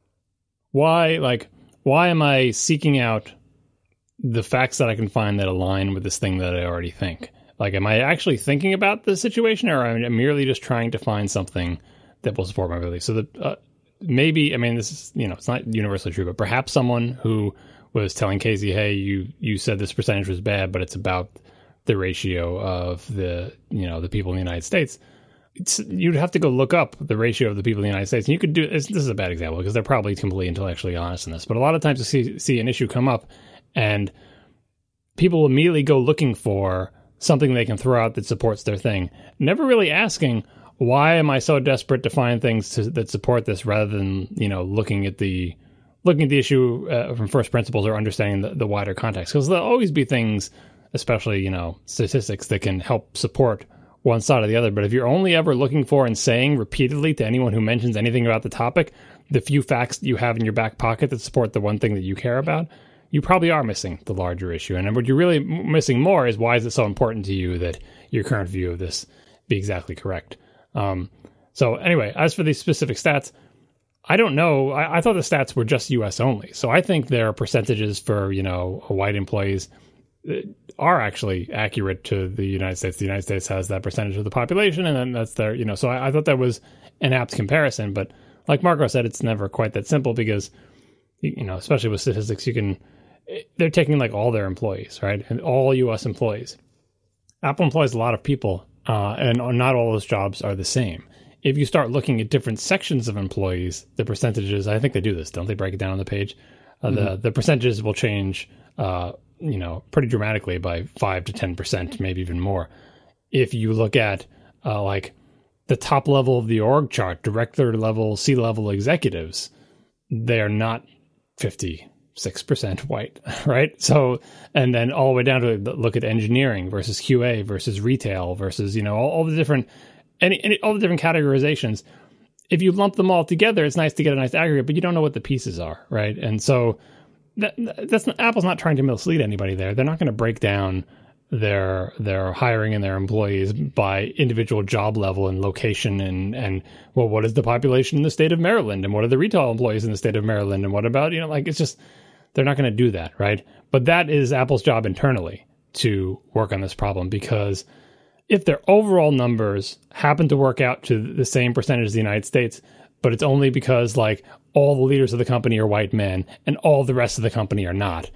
why am I seeking out the facts that I can find that align with this thing that I already think? Like, am I actually thinking about the situation, or am I merely just trying to find something that will support my belief? So that maybe, I mean, this is, it's not universally true, but perhaps someone who was telling Casey, hey, you said this percentage was bad, but it's about the ratio of the people in the United States. You'd have to go look up the ratio of the people in the United States. And you could do this is a bad example because they're probably completely intellectually honest in this. But a lot of times you see an issue come up and people immediately go looking for something they can throw out that supports their thing, never really asking, why am I so desperate to find things that support this, rather than, looking at the issue from first principles or understanding the wider context. Because there'll always be things, especially, statistics, that can help support one side or the other. But if you're only ever looking for and saying repeatedly to anyone who mentions anything about the topic, the few facts that you have in your back pocket that support the one thing that you care about, you probably are missing the larger issue. And what you're really missing more is, why is it so important to you that your current view of this be exactly correct? So anyway, as for these specific stats, I don't know. I thought the stats were just U.S. only. So I think their percentages for, white employees are actually accurate to the United States. The United States has that percentage of the population, and then that's their, so I thought that was an apt comparison. But like Marco said, it's never quite that simple because, especially with statistics, they're taking like all their employees, right? And all U.S. employees. Apple employs a lot of people, and not all those jobs are the same. If you start looking at different sections of employees, the percentages, I think they do this, don't they? Break it down on the page. The percentages will change, pretty dramatically by 5 to 10%, maybe even more. If you look at like the top level of the org chart, director level, C-level executives, they're not 56% white, right? So, and then all the way down to look at engineering versus QA versus retail versus, all the different, all the different categorizations. If you lump them all together, it's nice to get a nice aggregate, but you don't know what the pieces are, right? And so Apple's not trying to mislead anybody there. They're not going to break down their hiring and their employees by individual job level and location and well, what is the population in the state of Maryland, and what are the retail employees in the state of Maryland, and what about, it's just, they're not going to do that, right? But that is Apple's job internally to work on this problem, because if their overall numbers happen to work out to the same percentage as the United States, but it's only because like all the leaders of the company are white men and all the rest of the company are not,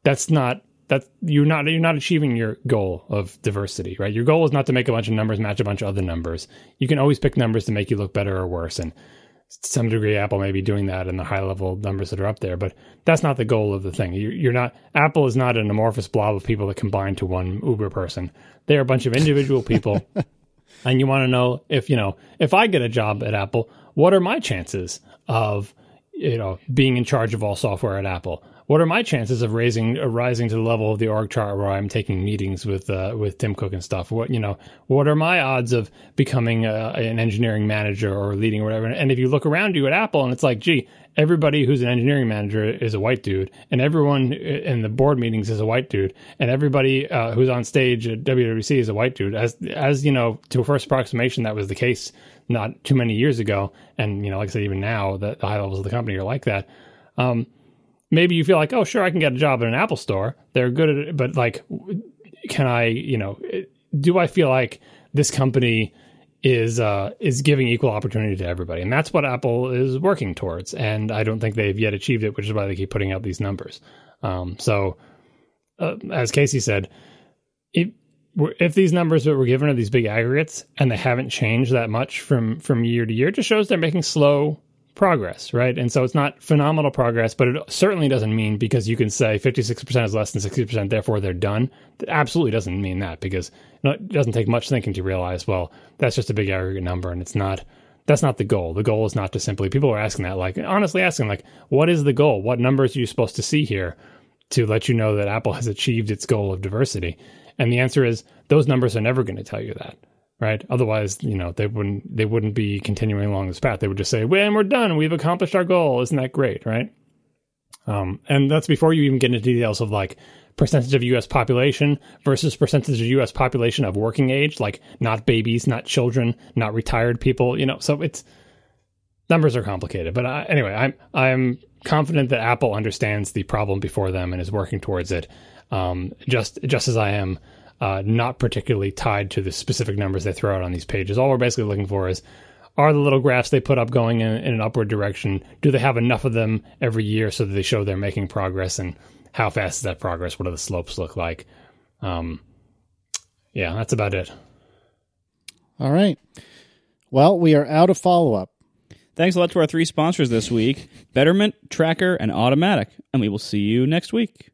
you're not achieving your goal of diversity, right? Your goal is not to make a bunch of numbers match a bunch of other numbers. You can always pick numbers to make you look better or worse, and to some degree Apple may be doing that in the high level numbers that are up there, but that's not the goal of the thing. Apple is not an amorphous blob of people that combine to one Uber person. They're a bunch of individual people. And you want to know if I get a job at Apple, what are my chances of being in charge of all software at Apple? What are my chances of rising to the level of the org chart where I'm taking meetings with Tim Cook and stuff? What are my odds of becoming an engineering manager or leading or whatever? And if you look around you at Apple, and it's like, gee, everybody who's an engineering manager is a white dude, and everyone in the board meetings is a white dude, and everybody who's on stage at WWDC is a white dude. As to a first approximation, that was the case not too many years ago, and like I said, even now, the high levels of the company are like that. Maybe you feel like, oh, sure, I can get a job in an Apple store. They're good at it, but like, can I, do I feel like this company is giving equal opportunity to everybody? And that's what Apple is working towards. And I don't think they've yet achieved it, which is why they keep putting out these numbers. So as Casey said, if these numbers that we're given are these big aggregates and they haven't changed that much from year to year, it just shows they're making slow progress, right? And so it's not phenomenal progress, but it certainly doesn't mean because you can say 56% is less than 60%, therefore they're done. That absolutely doesn't mean that, because it doesn't take much thinking to realize, well, that's just a big aggregate number, and that's not the goal. The goal is not to simply, people are asking that, like, honestly asking, like, what is the goal? What numbers are you supposed to see here to let you know that Apple has achieved its goal of diversity? And the answer is, those numbers are never going to tell you that. Right. Otherwise, they wouldn't be continuing along this path. They would just say, well, we're done. We've accomplished our goal. Isn't that great? Right. And that's before you even get into details of like percentage of U.S. population versus percentage of U.S. population of working age, like not babies, not children, not retired people. So it's numbers are complicated. But anyway, I'm confident that Apple understands the problem before them and is working towards it. Just as I am. Not particularly tied to the specific numbers they throw out on these pages. All we're basically looking for is, are the little graphs they put up going in an upward direction? Do they have enough of them every year so that they show they're making progress? And how fast is that progress? What do the slopes look like? Yeah, that's about it. All right. Well, we are out of follow-up. Thanks a lot to our three sponsors this week, Betterment, Tracker, and Automatic. And we will see you next week.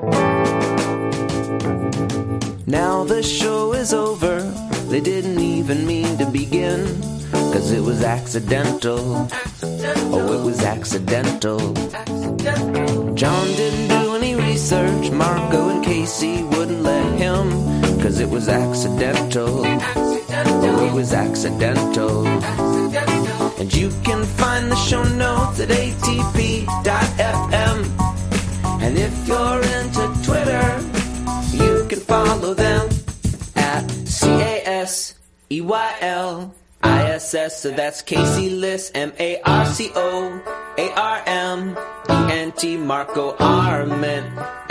Now the show is over, they didn't even mean to begin, 'cause it was accidental. Oh, it was accidental. John didn't do any research, Marco and Casey wouldn't let him, 'cause it was accidental. Oh, it was accidental. And you can find the show notes at atp.fm. And if you're into Twitter, you can follow them at CASEYLISS. So that's Casey Liss, MARCOARMENT, Marco Arment,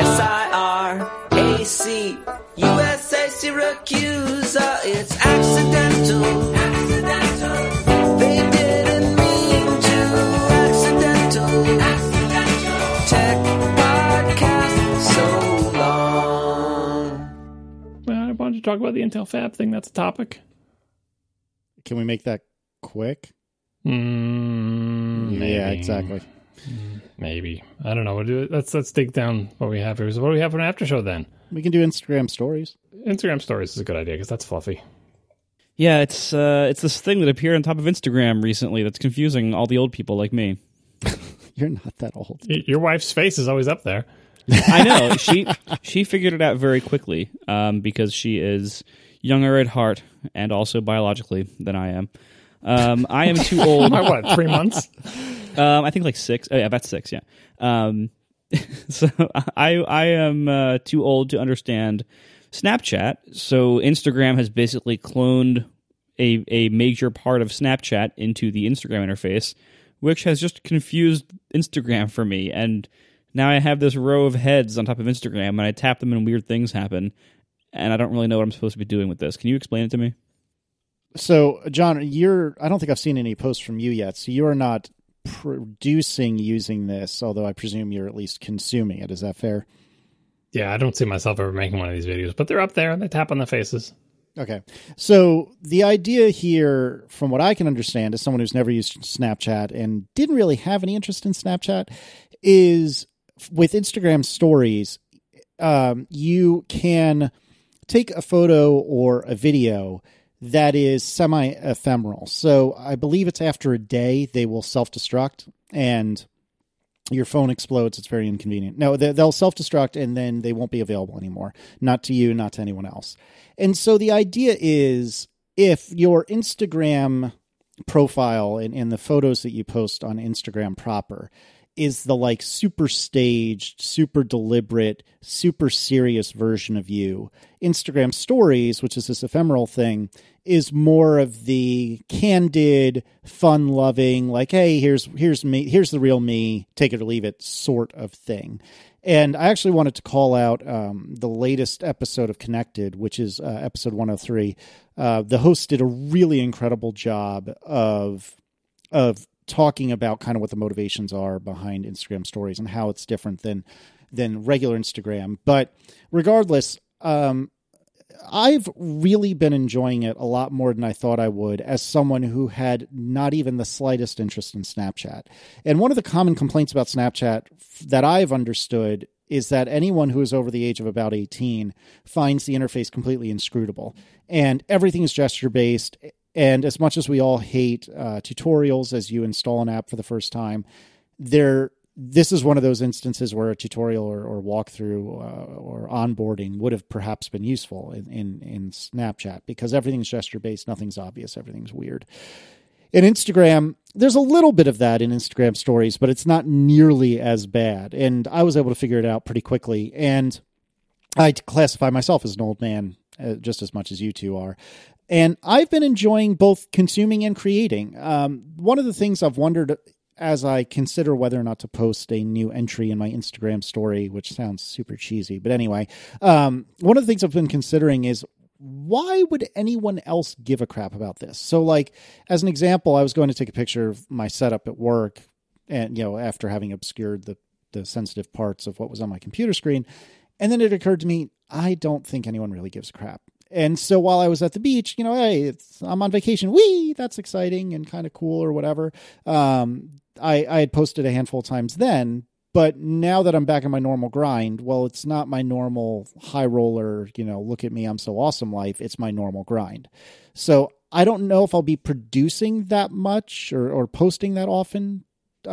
SIRAC, USA Syracuse. It's accidental. They didn't mean to. Accidental. Tech podcast so long. Well, I wanted to talk about the Intel Fab thing. That's a topic. Can we make that quick? Maybe. Yeah, exactly. Maybe. I don't know. Let's dig down what we have here. So what do we have for an after show then? We can do Instagram stories. Instagram stories is a good idea because that's fluffy. Yeah, it's this thing that appeared on top of Instagram recently that's confusing all the old people like me. You're not that old. Your wife's face is always up there. I know. She figured it out very quickly because she is younger at heart and also biologically than I am. I am too old. By what, 3 months? I think like 6. Oh, yeah, about 6, yeah. So I am too old to understand Snapchat. So Instagram has basically cloned a major part of Snapchat into the Instagram interface, which has just confused Instagram for me. And now I have this row of heads on top of Instagram, and I tap them and weird things happen. And I don't really know what I'm supposed to be doing with this. Can you explain it to me? So, John, I don't think I've seen any posts from you yet, so you're not producing using this, although I presume you're at least consuming it. Is that fair? Yeah, I don't see myself ever making one of these videos, but they're up there and they tap on the faces. Okay. So the idea here, from what I can understand, as someone who's never used Snapchat and didn't really have any interest in Snapchat, is with Instagram stories, you can take a photo or a video that is semi-ephemeral. So I believe it's after a day they will self-destruct, and your phone explodes. It's very inconvenient. No, they'll self-destruct and then they won't be available anymore. Not to you, not to anyone else. And so the idea is if your Instagram profile and the photos that you post on Instagram proper is the like super staged, super deliberate, super serious version of you, Instagram stories, which is this ephemeral thing, is more of the candid, fun-loving, like, hey, here's me, here's the real me, take it or leave it sort of thing. And I actually wanted to call out the latest episode of Connected, which is episode 103. The host did a really incredible job of talking about kind of what the motivations are behind Instagram stories and how it's different than regular Instagram. But regardless, I've really been enjoying it a lot more than I thought I would as someone who had not even the slightest interest in Snapchat. And one of the common complaints about Snapchat that I've understood is that anyone who is over the age of about 18 finds the interface completely inscrutable. And everything is gesture-based. And as much as we all hate tutorials as you install an app for the first time, this is one of those instances where a tutorial or walkthrough or onboarding would have perhaps been useful in Snapchat because everything's gesture-based, nothing's obvious, everything's weird. In Instagram, there's a little bit of that in Instagram stories, but it's not nearly as bad. And I was able to figure it out pretty quickly. And I classify myself as an old man just as much as you two are. And I've been enjoying both consuming and creating. One of the things I've wondered as I consider whether or not to post a new entry in my Instagram story, which sounds super cheesy, but anyway, one of the things I've been considering is why would anyone else give a crap about this? So like, as an example, I was going to take a picture of my setup at work and, after having obscured the sensitive parts of what was on my computer screen. And then it occurred to me, I don't think anyone really gives a crap. And so while I was at the beach, hey, I'm on vacation. Whee! That's exciting and kind of cool or whatever. I had posted a handful of times then, but now that I'm back in my normal grind, well, it's not my normal high roller, look at me, I'm so awesome life. It's my normal grind. So I don't know if I'll be producing that much or posting that often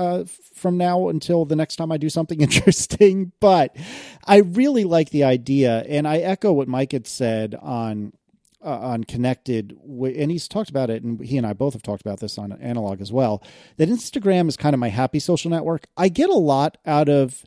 from now until the next time I do something interesting, but I really like the idea. And I echo what Mike had said on Connected, and he's talked about it, and he and I both have talked about this on Analog as well, that Instagram is kind of my happy social network. I get a lot out of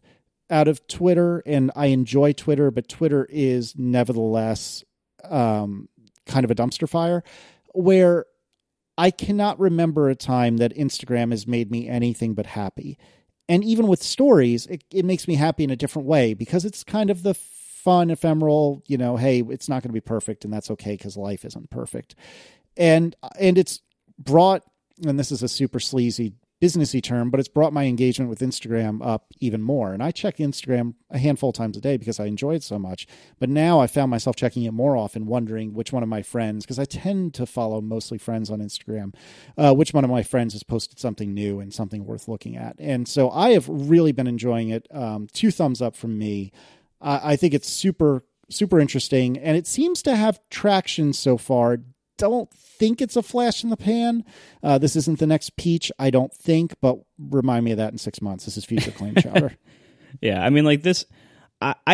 Twitter, and I enjoy Twitter, but Twitter is nevertheless kind of a dumpster fire where I cannot remember a time that Instagram has made me anything but happy. And even with stories, it makes me happy in a different way because it's kind of the fun, ephemeral, hey, it's not going to be perfect and that's okay because life isn't perfect. And it's brought, and this is a super sleazy businessy term, but it's brought my engagement with Instagram up even more. And I check Instagram a handful of times a day because I enjoy it so much. But now I found myself checking it more often, wondering which one of my friends, because I tend to follow mostly friends on Instagram, which one of my friends has posted something new and something worth looking at. And so I have really been enjoying it. 2 thumbs up from me. I think it's super, super interesting. And it seems to have traction so far. Don't think it's a flash in the pan. This isn't the next Peach, I don't think, but remind me of that in 6 months. This is future Clam Chowder. Yeah, I mean, like this, I've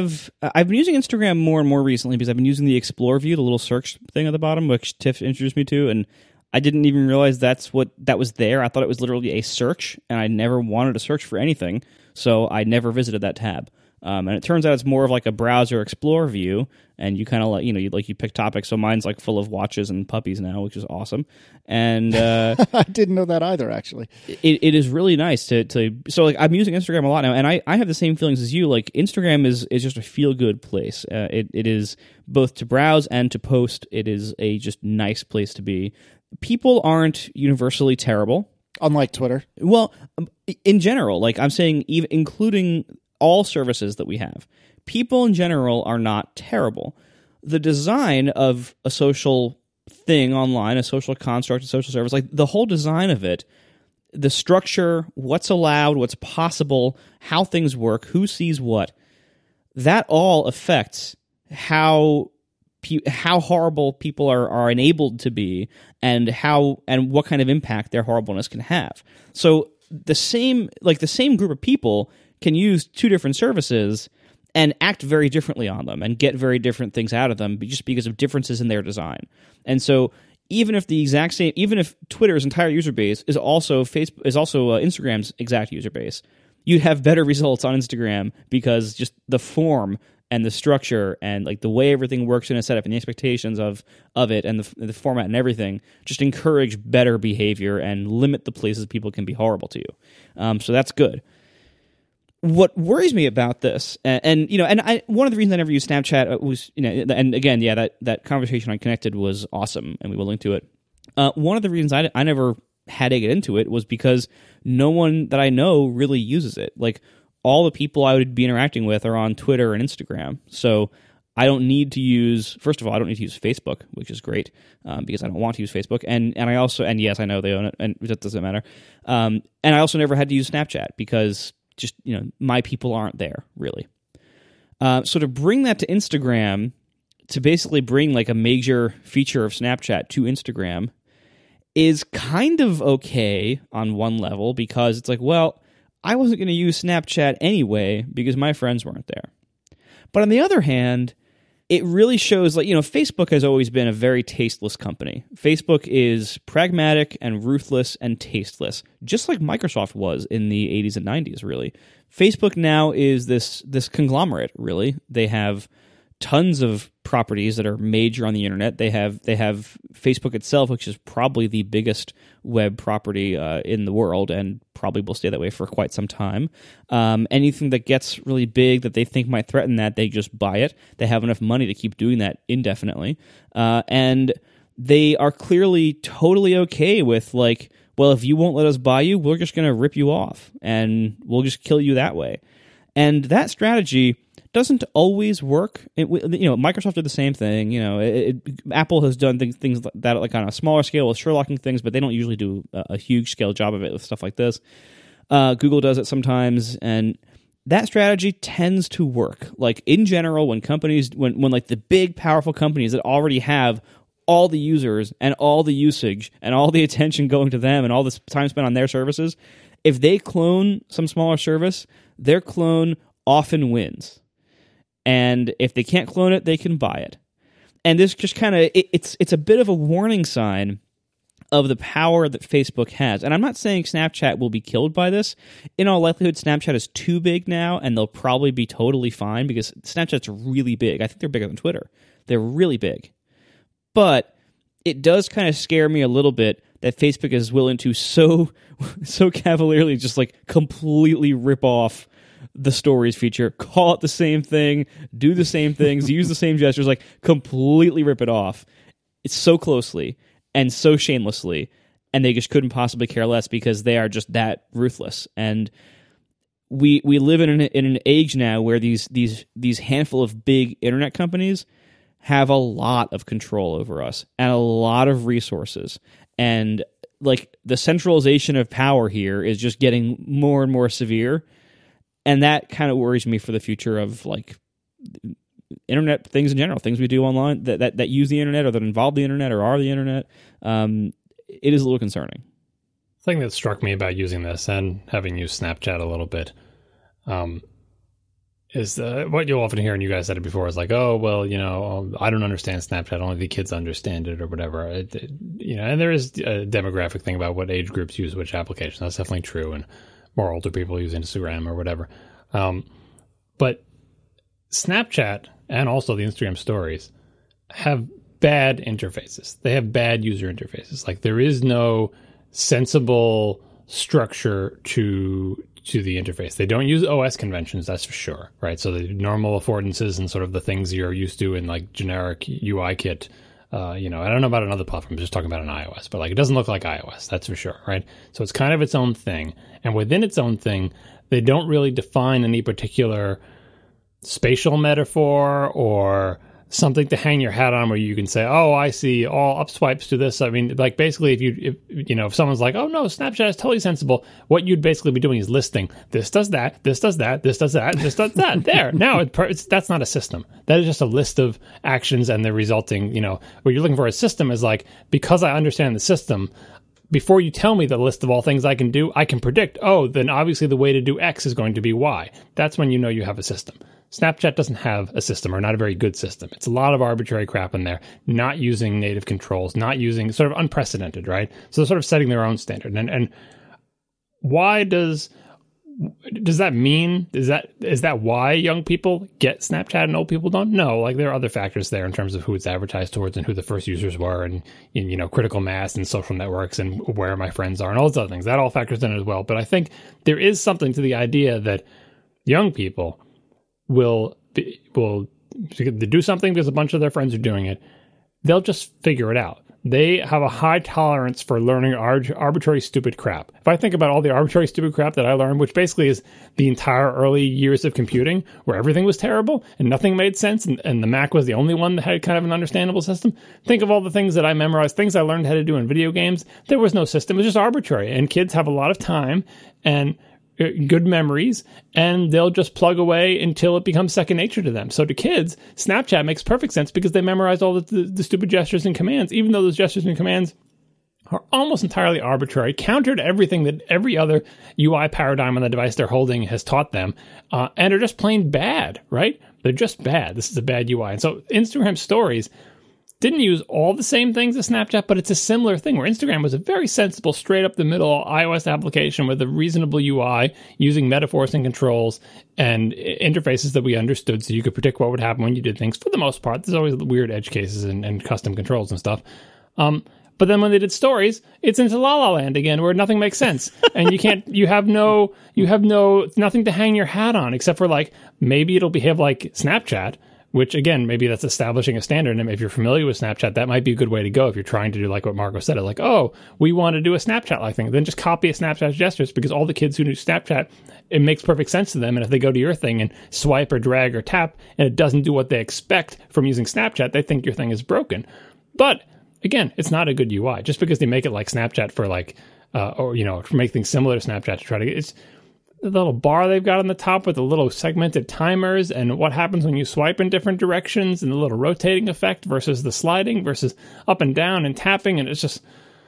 been using Instagram more and more recently because I've been using the Explore view, the little search thing at the bottom, which Tiff introduced me to, and I didn't even realize that was there. I thought it was literally a search, and I never wanted to search for anything, so I never visited that tab. And it turns out it's more of like a browser Explore view, and you kind of like, you pick topics. So mine's like full of watches and puppies now, which is awesome. And I didn't know that either, actually. It is really nice to so like I'm using Instagram a lot now, and I have the same feelings as you. Like Instagram is just a feel good place. It is both to browse and to post. It is a just nice place to be. People aren't universally terrible, unlike Twitter. Well, in general, like I'm saying, even including all services that we have, people in general are not terrible. The design of a social thing online, a social construct, a social service, like the whole design of it, the structure, what's allowed, what's possible, how things work, who sees what, that all affects how horrible people are enabled to be and what kind of impact their horribleness can have. So the same group of people can use two different services and act very differently on them and get very different things out of them just because of differences in their design. And so even if Twitter's entire user base is also Instagram's exact user base, you'd have better results on Instagram because just the form and the structure and like the way everything works in a setup and the expectations of it and the format and everything just encourage better behavior and limit the places people can be horrible to you. So that's good. What worries me about this, and one of the reasons I never used Snapchat was, and again, yeah, that conversation on Connected was awesome, and we will link to it. One of the reasons I never had to get into it was because no one that I know really uses it. Like, all the people I would be interacting with are on Twitter and Instagram, so I don't need to use. First of all, I don't need to use Facebook, which is great because I don't want to use Facebook, and yes, I know they own it, and that doesn't matter. And I also never had to use Snapchat because just, my people aren't there, really. So to bring that to Instagram, to basically bring like a major feature of Snapchat to Instagram is kind of okay on one level because it's like, well, I wasn't going to use Snapchat anyway because my friends weren't there. But on the other hand, it really shows, like, Facebook has always been a very tasteless company. Facebook is pragmatic and ruthless and tasteless, just like Microsoft was in the 80s and 90s, really. Facebook now is this conglomerate, really. They have tons of properties that are major on the internet. They have Facebook itself, which is probably the biggest web property in the world and probably will stay that way for quite some time. Anything that gets really big that they think might threaten that, they just buy it. They have enough money to keep doing that indefinitely. And they are clearly totally okay with, like, well, if you won't let us buy you, we're just going to rip you off and we'll just kill you that way. And that strategy doesn't always work. Microsoft did the same thing. Apple has done things like that, like on a smaller scale with Sherlocking things, but they don't usually do a huge scale job of it with stuff like this. Google does it sometimes, and that strategy tends to work. Like, in general, when companies, when like the big powerful companies that already have all the users and all the usage and all the attention going to them and all this time spent on their services, if they clone some smaller service, their clone often wins. And if they can't clone it, they can buy it. And this just kind of, it's a bit of a warning sign of the power that Facebook has. And I'm not saying Snapchat will be killed by this. In all likelihood, Snapchat is too big now, and they'll probably be totally fine because Snapchat's really big. I think they're bigger than Twitter. They're really big. But it does kind of scare me a little bit that Facebook is willing to so cavalierly just like completely rip off the stories feature, call it the same thing, do the same things, use the same gestures, like completely rip it off. It's so closely and so shamelessly, and they just couldn't possibly care less because they are just that ruthless. And we live in an age now where these handful of big internet companies have a lot of control over us and a lot of resources. And like the centralization of power here is just getting more and more severe. And that kind of worries me for the future of like internet things in general, things we do online that use the internet or that involve the internet or are the internet. It is a little concerning. The thing that struck me about using this and having used Snapchat a little bit is what you'll often hear, and you guys said it before, is like, oh, well, I don't understand Snapchat, only the kids understand it or whatever. And there is a demographic thing about what age groups use which application. That's definitely true, and more older people use Instagram or whatever. But Snapchat and also the Instagram stories have bad interfaces. They have bad user interfaces. Like, there is no sensible structure to the interface. They don't use OS conventions, that's for sure, right? So the normal affordances and sort of the things you're used to in like generic UI kit, I don't know about another platform, I'm just talking about an iOS, but like it doesn't look like iOS, that's for sure, right? So it's kind of its own thing. And within its own thing, they don't really define any particular spatial metaphor or something to hang your hat on where you can say, oh, I see all up swipes to this. I mean, like basically if someone's like, oh no, Snapchat is totally sensible, what you'd basically be doing is listing this does that, this does that, this does that, this does that. There. Now that's not a system. That is just a list of actions and the resulting, what you're looking for a system is like, because I understand the system, before you tell me the list of all things I can do, I can predict, oh, then obviously the way to do X is going to be Y. That's when you know you have a system. Snapchat doesn't have a system, or not a very good system. It's a lot of arbitrary crap in there, not using native controls, not using, sort of unprecedented, right? So they're sort of setting their own standard. And why does that mean, is that why young people get Snapchat and old people don't? No, like there are other factors there in terms of who it's advertised towards and who the first users were, and you know, critical mass and social networks and where my friends are and all those other things. That all factors in as well. But I think there is something to the idea that young people will do something because a bunch of their friends are doing it. They'll just figure it out. They have a high tolerance for learning arbitrary, stupid crap. If I think about all the arbitrary, stupid crap that I learned, which basically is the entire early years of computing, where everything was terrible and nothing made sense, and the Mac was the only one that had kind of an understandable system. Think of all the things that I memorized, things I learned how to do in video games. There was no system. It was just arbitrary. And kids have a lot of time and good memories, and they'll just plug away until it becomes second nature to them. So to kids, Snapchat makes perfect sense because they memorize all the stupid gestures and commands, even though those gestures and commands are almost entirely arbitrary, counter to everything that every other UI paradigm on the device they're holding has taught them, and are just plain bad, right? They're just bad. This is a bad UI. And so Instagram Stories didn't use all the same things as Snapchat, but it's a similar thing where Instagram was a very sensible, straight up the middle iOS application with a reasonable UI using metaphors and controls and interfaces that we understood so you could predict what would happen when you did things. For the most part, there's always weird edge cases and custom controls and stuff. But then when they did Stories, it's into La La Land again, where nothing makes sense, and you have nothing to hang your hat on except for like maybe it'll behave like Snapchat. Which, again, maybe that's establishing a standard. And if you're familiar with Snapchat, that might be a good way to go if you're trying to do like what Marco said. Like, oh, we want to do a Snapchat-like thing. Then just copy a Snapchat gestures, because all the kids who do Snapchat, it makes perfect sense to them. And if they go to your thing and swipe or drag or tap, and it doesn't do what they expect from using Snapchat, they think your thing is broken. But, again, it's not a good UI. Just because they make it like Snapchat for like, or, you know, to make things similar to Snapchat to try to get... It's the little bar they've got on the top with the little segmented timers and what happens when you swipe in different directions and the little rotating effect versus the sliding versus up and down and tapping. And it's just,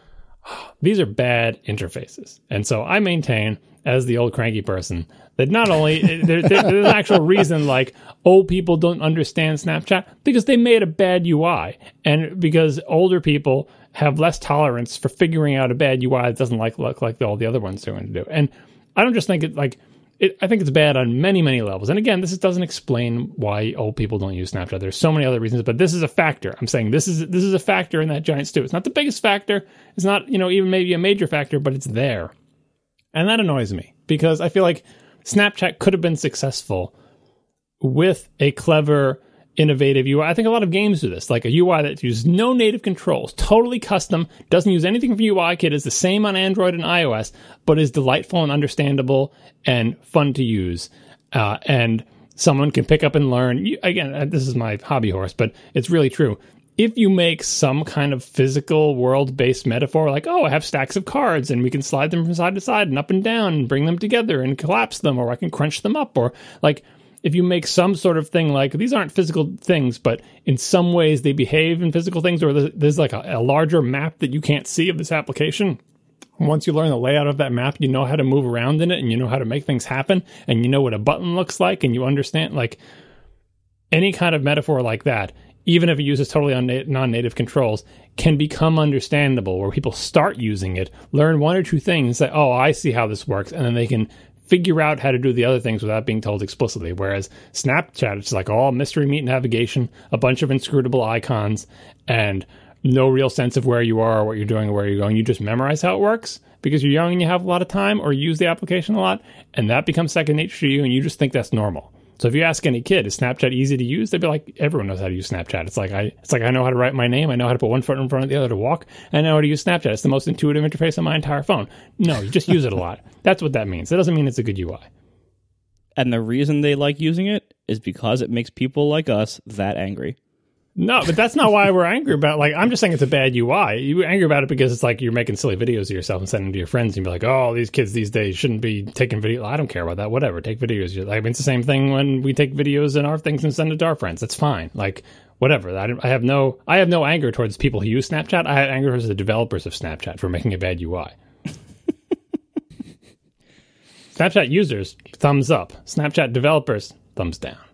these are bad interfaces. And so I maintain, as the old cranky person, that not only there's an actual reason like old people don't understand Snapchat, because they made a bad UI, and because older people have less tolerance for figuring out a bad UI that doesn't look like all the other ones are going to do. And I don't just think I think it's bad on many, many levels. And again, this doesn't explain why old people don't use Snapchat. There's so many other reasons, but this is a factor. I'm saying this is a factor in that giant stew. It's not the biggest factor. It's not, you know, even maybe a major factor, but it's there. And that annoys me because I feel like Snapchat could have been successful with a clever, innovative UI. I think a lot of games do this, like a UI that uses no native controls, totally custom, doesn't use anything from UIKit, is the same on Android and iOS, but is delightful and understandable and fun to use. And someone can pick up and learn. Again, this is my hobby horse, but it's really true. If you make some kind of physical world-based metaphor, like, oh, I have stacks of cards and we can slide them from side to side and up and down and bring them together and collapse them, or I can crunch them up, or like, if you make some sort of thing like, these aren't physical things, but in some ways they behave in physical things, or there's like a larger map that you can't see of this application. Once you learn the layout of that map, you know how to move around in it, and you know how to make things happen, and you know what a button looks like, and you understand, like, any kind of metaphor like that, even if it uses totally non-native controls, can become understandable, where people start using it, learn one or two things, say, oh, I see how this works, and then they can figure out how to do the other things without being told explicitly. Whereas Snapchat, it's like all mystery meat navigation, a bunch of inscrutable icons, and no real sense of where you are or what you're doing or where you're going. You just memorize how it works because you're young and you have a lot of time, or use the application a lot, and that becomes second nature to you, and you just think that's normal. So if you ask any kid, is Snapchat easy to use? They'd be like, everyone knows how to use Snapchat. It's like I know how to write my name. I know how to put one foot in front of the other to walk. I know how to use Snapchat. It's the most intuitive interface on my entire phone. No, you just use it a lot. That's what that means. That doesn't mean it's a good UI. And the reason they like using it is because it makes people like us that angry. No, but that's not why we're angry about it. Like, I'm just saying it's a bad UI. You're angry about it because it's like you're making silly videos of yourself and sending them to your friends, and you're like, oh, these kids these days shouldn't be taking video. I don't care about that. Whatever. Take videos. I mean, it's the same thing when we take videos in our things and send it to our friends. That's fine. Like, whatever. I have no anger towards people who use Snapchat. I have anger towards the developers of Snapchat for making a bad UI. Snapchat users, thumbs up. Snapchat developers, thumbs down.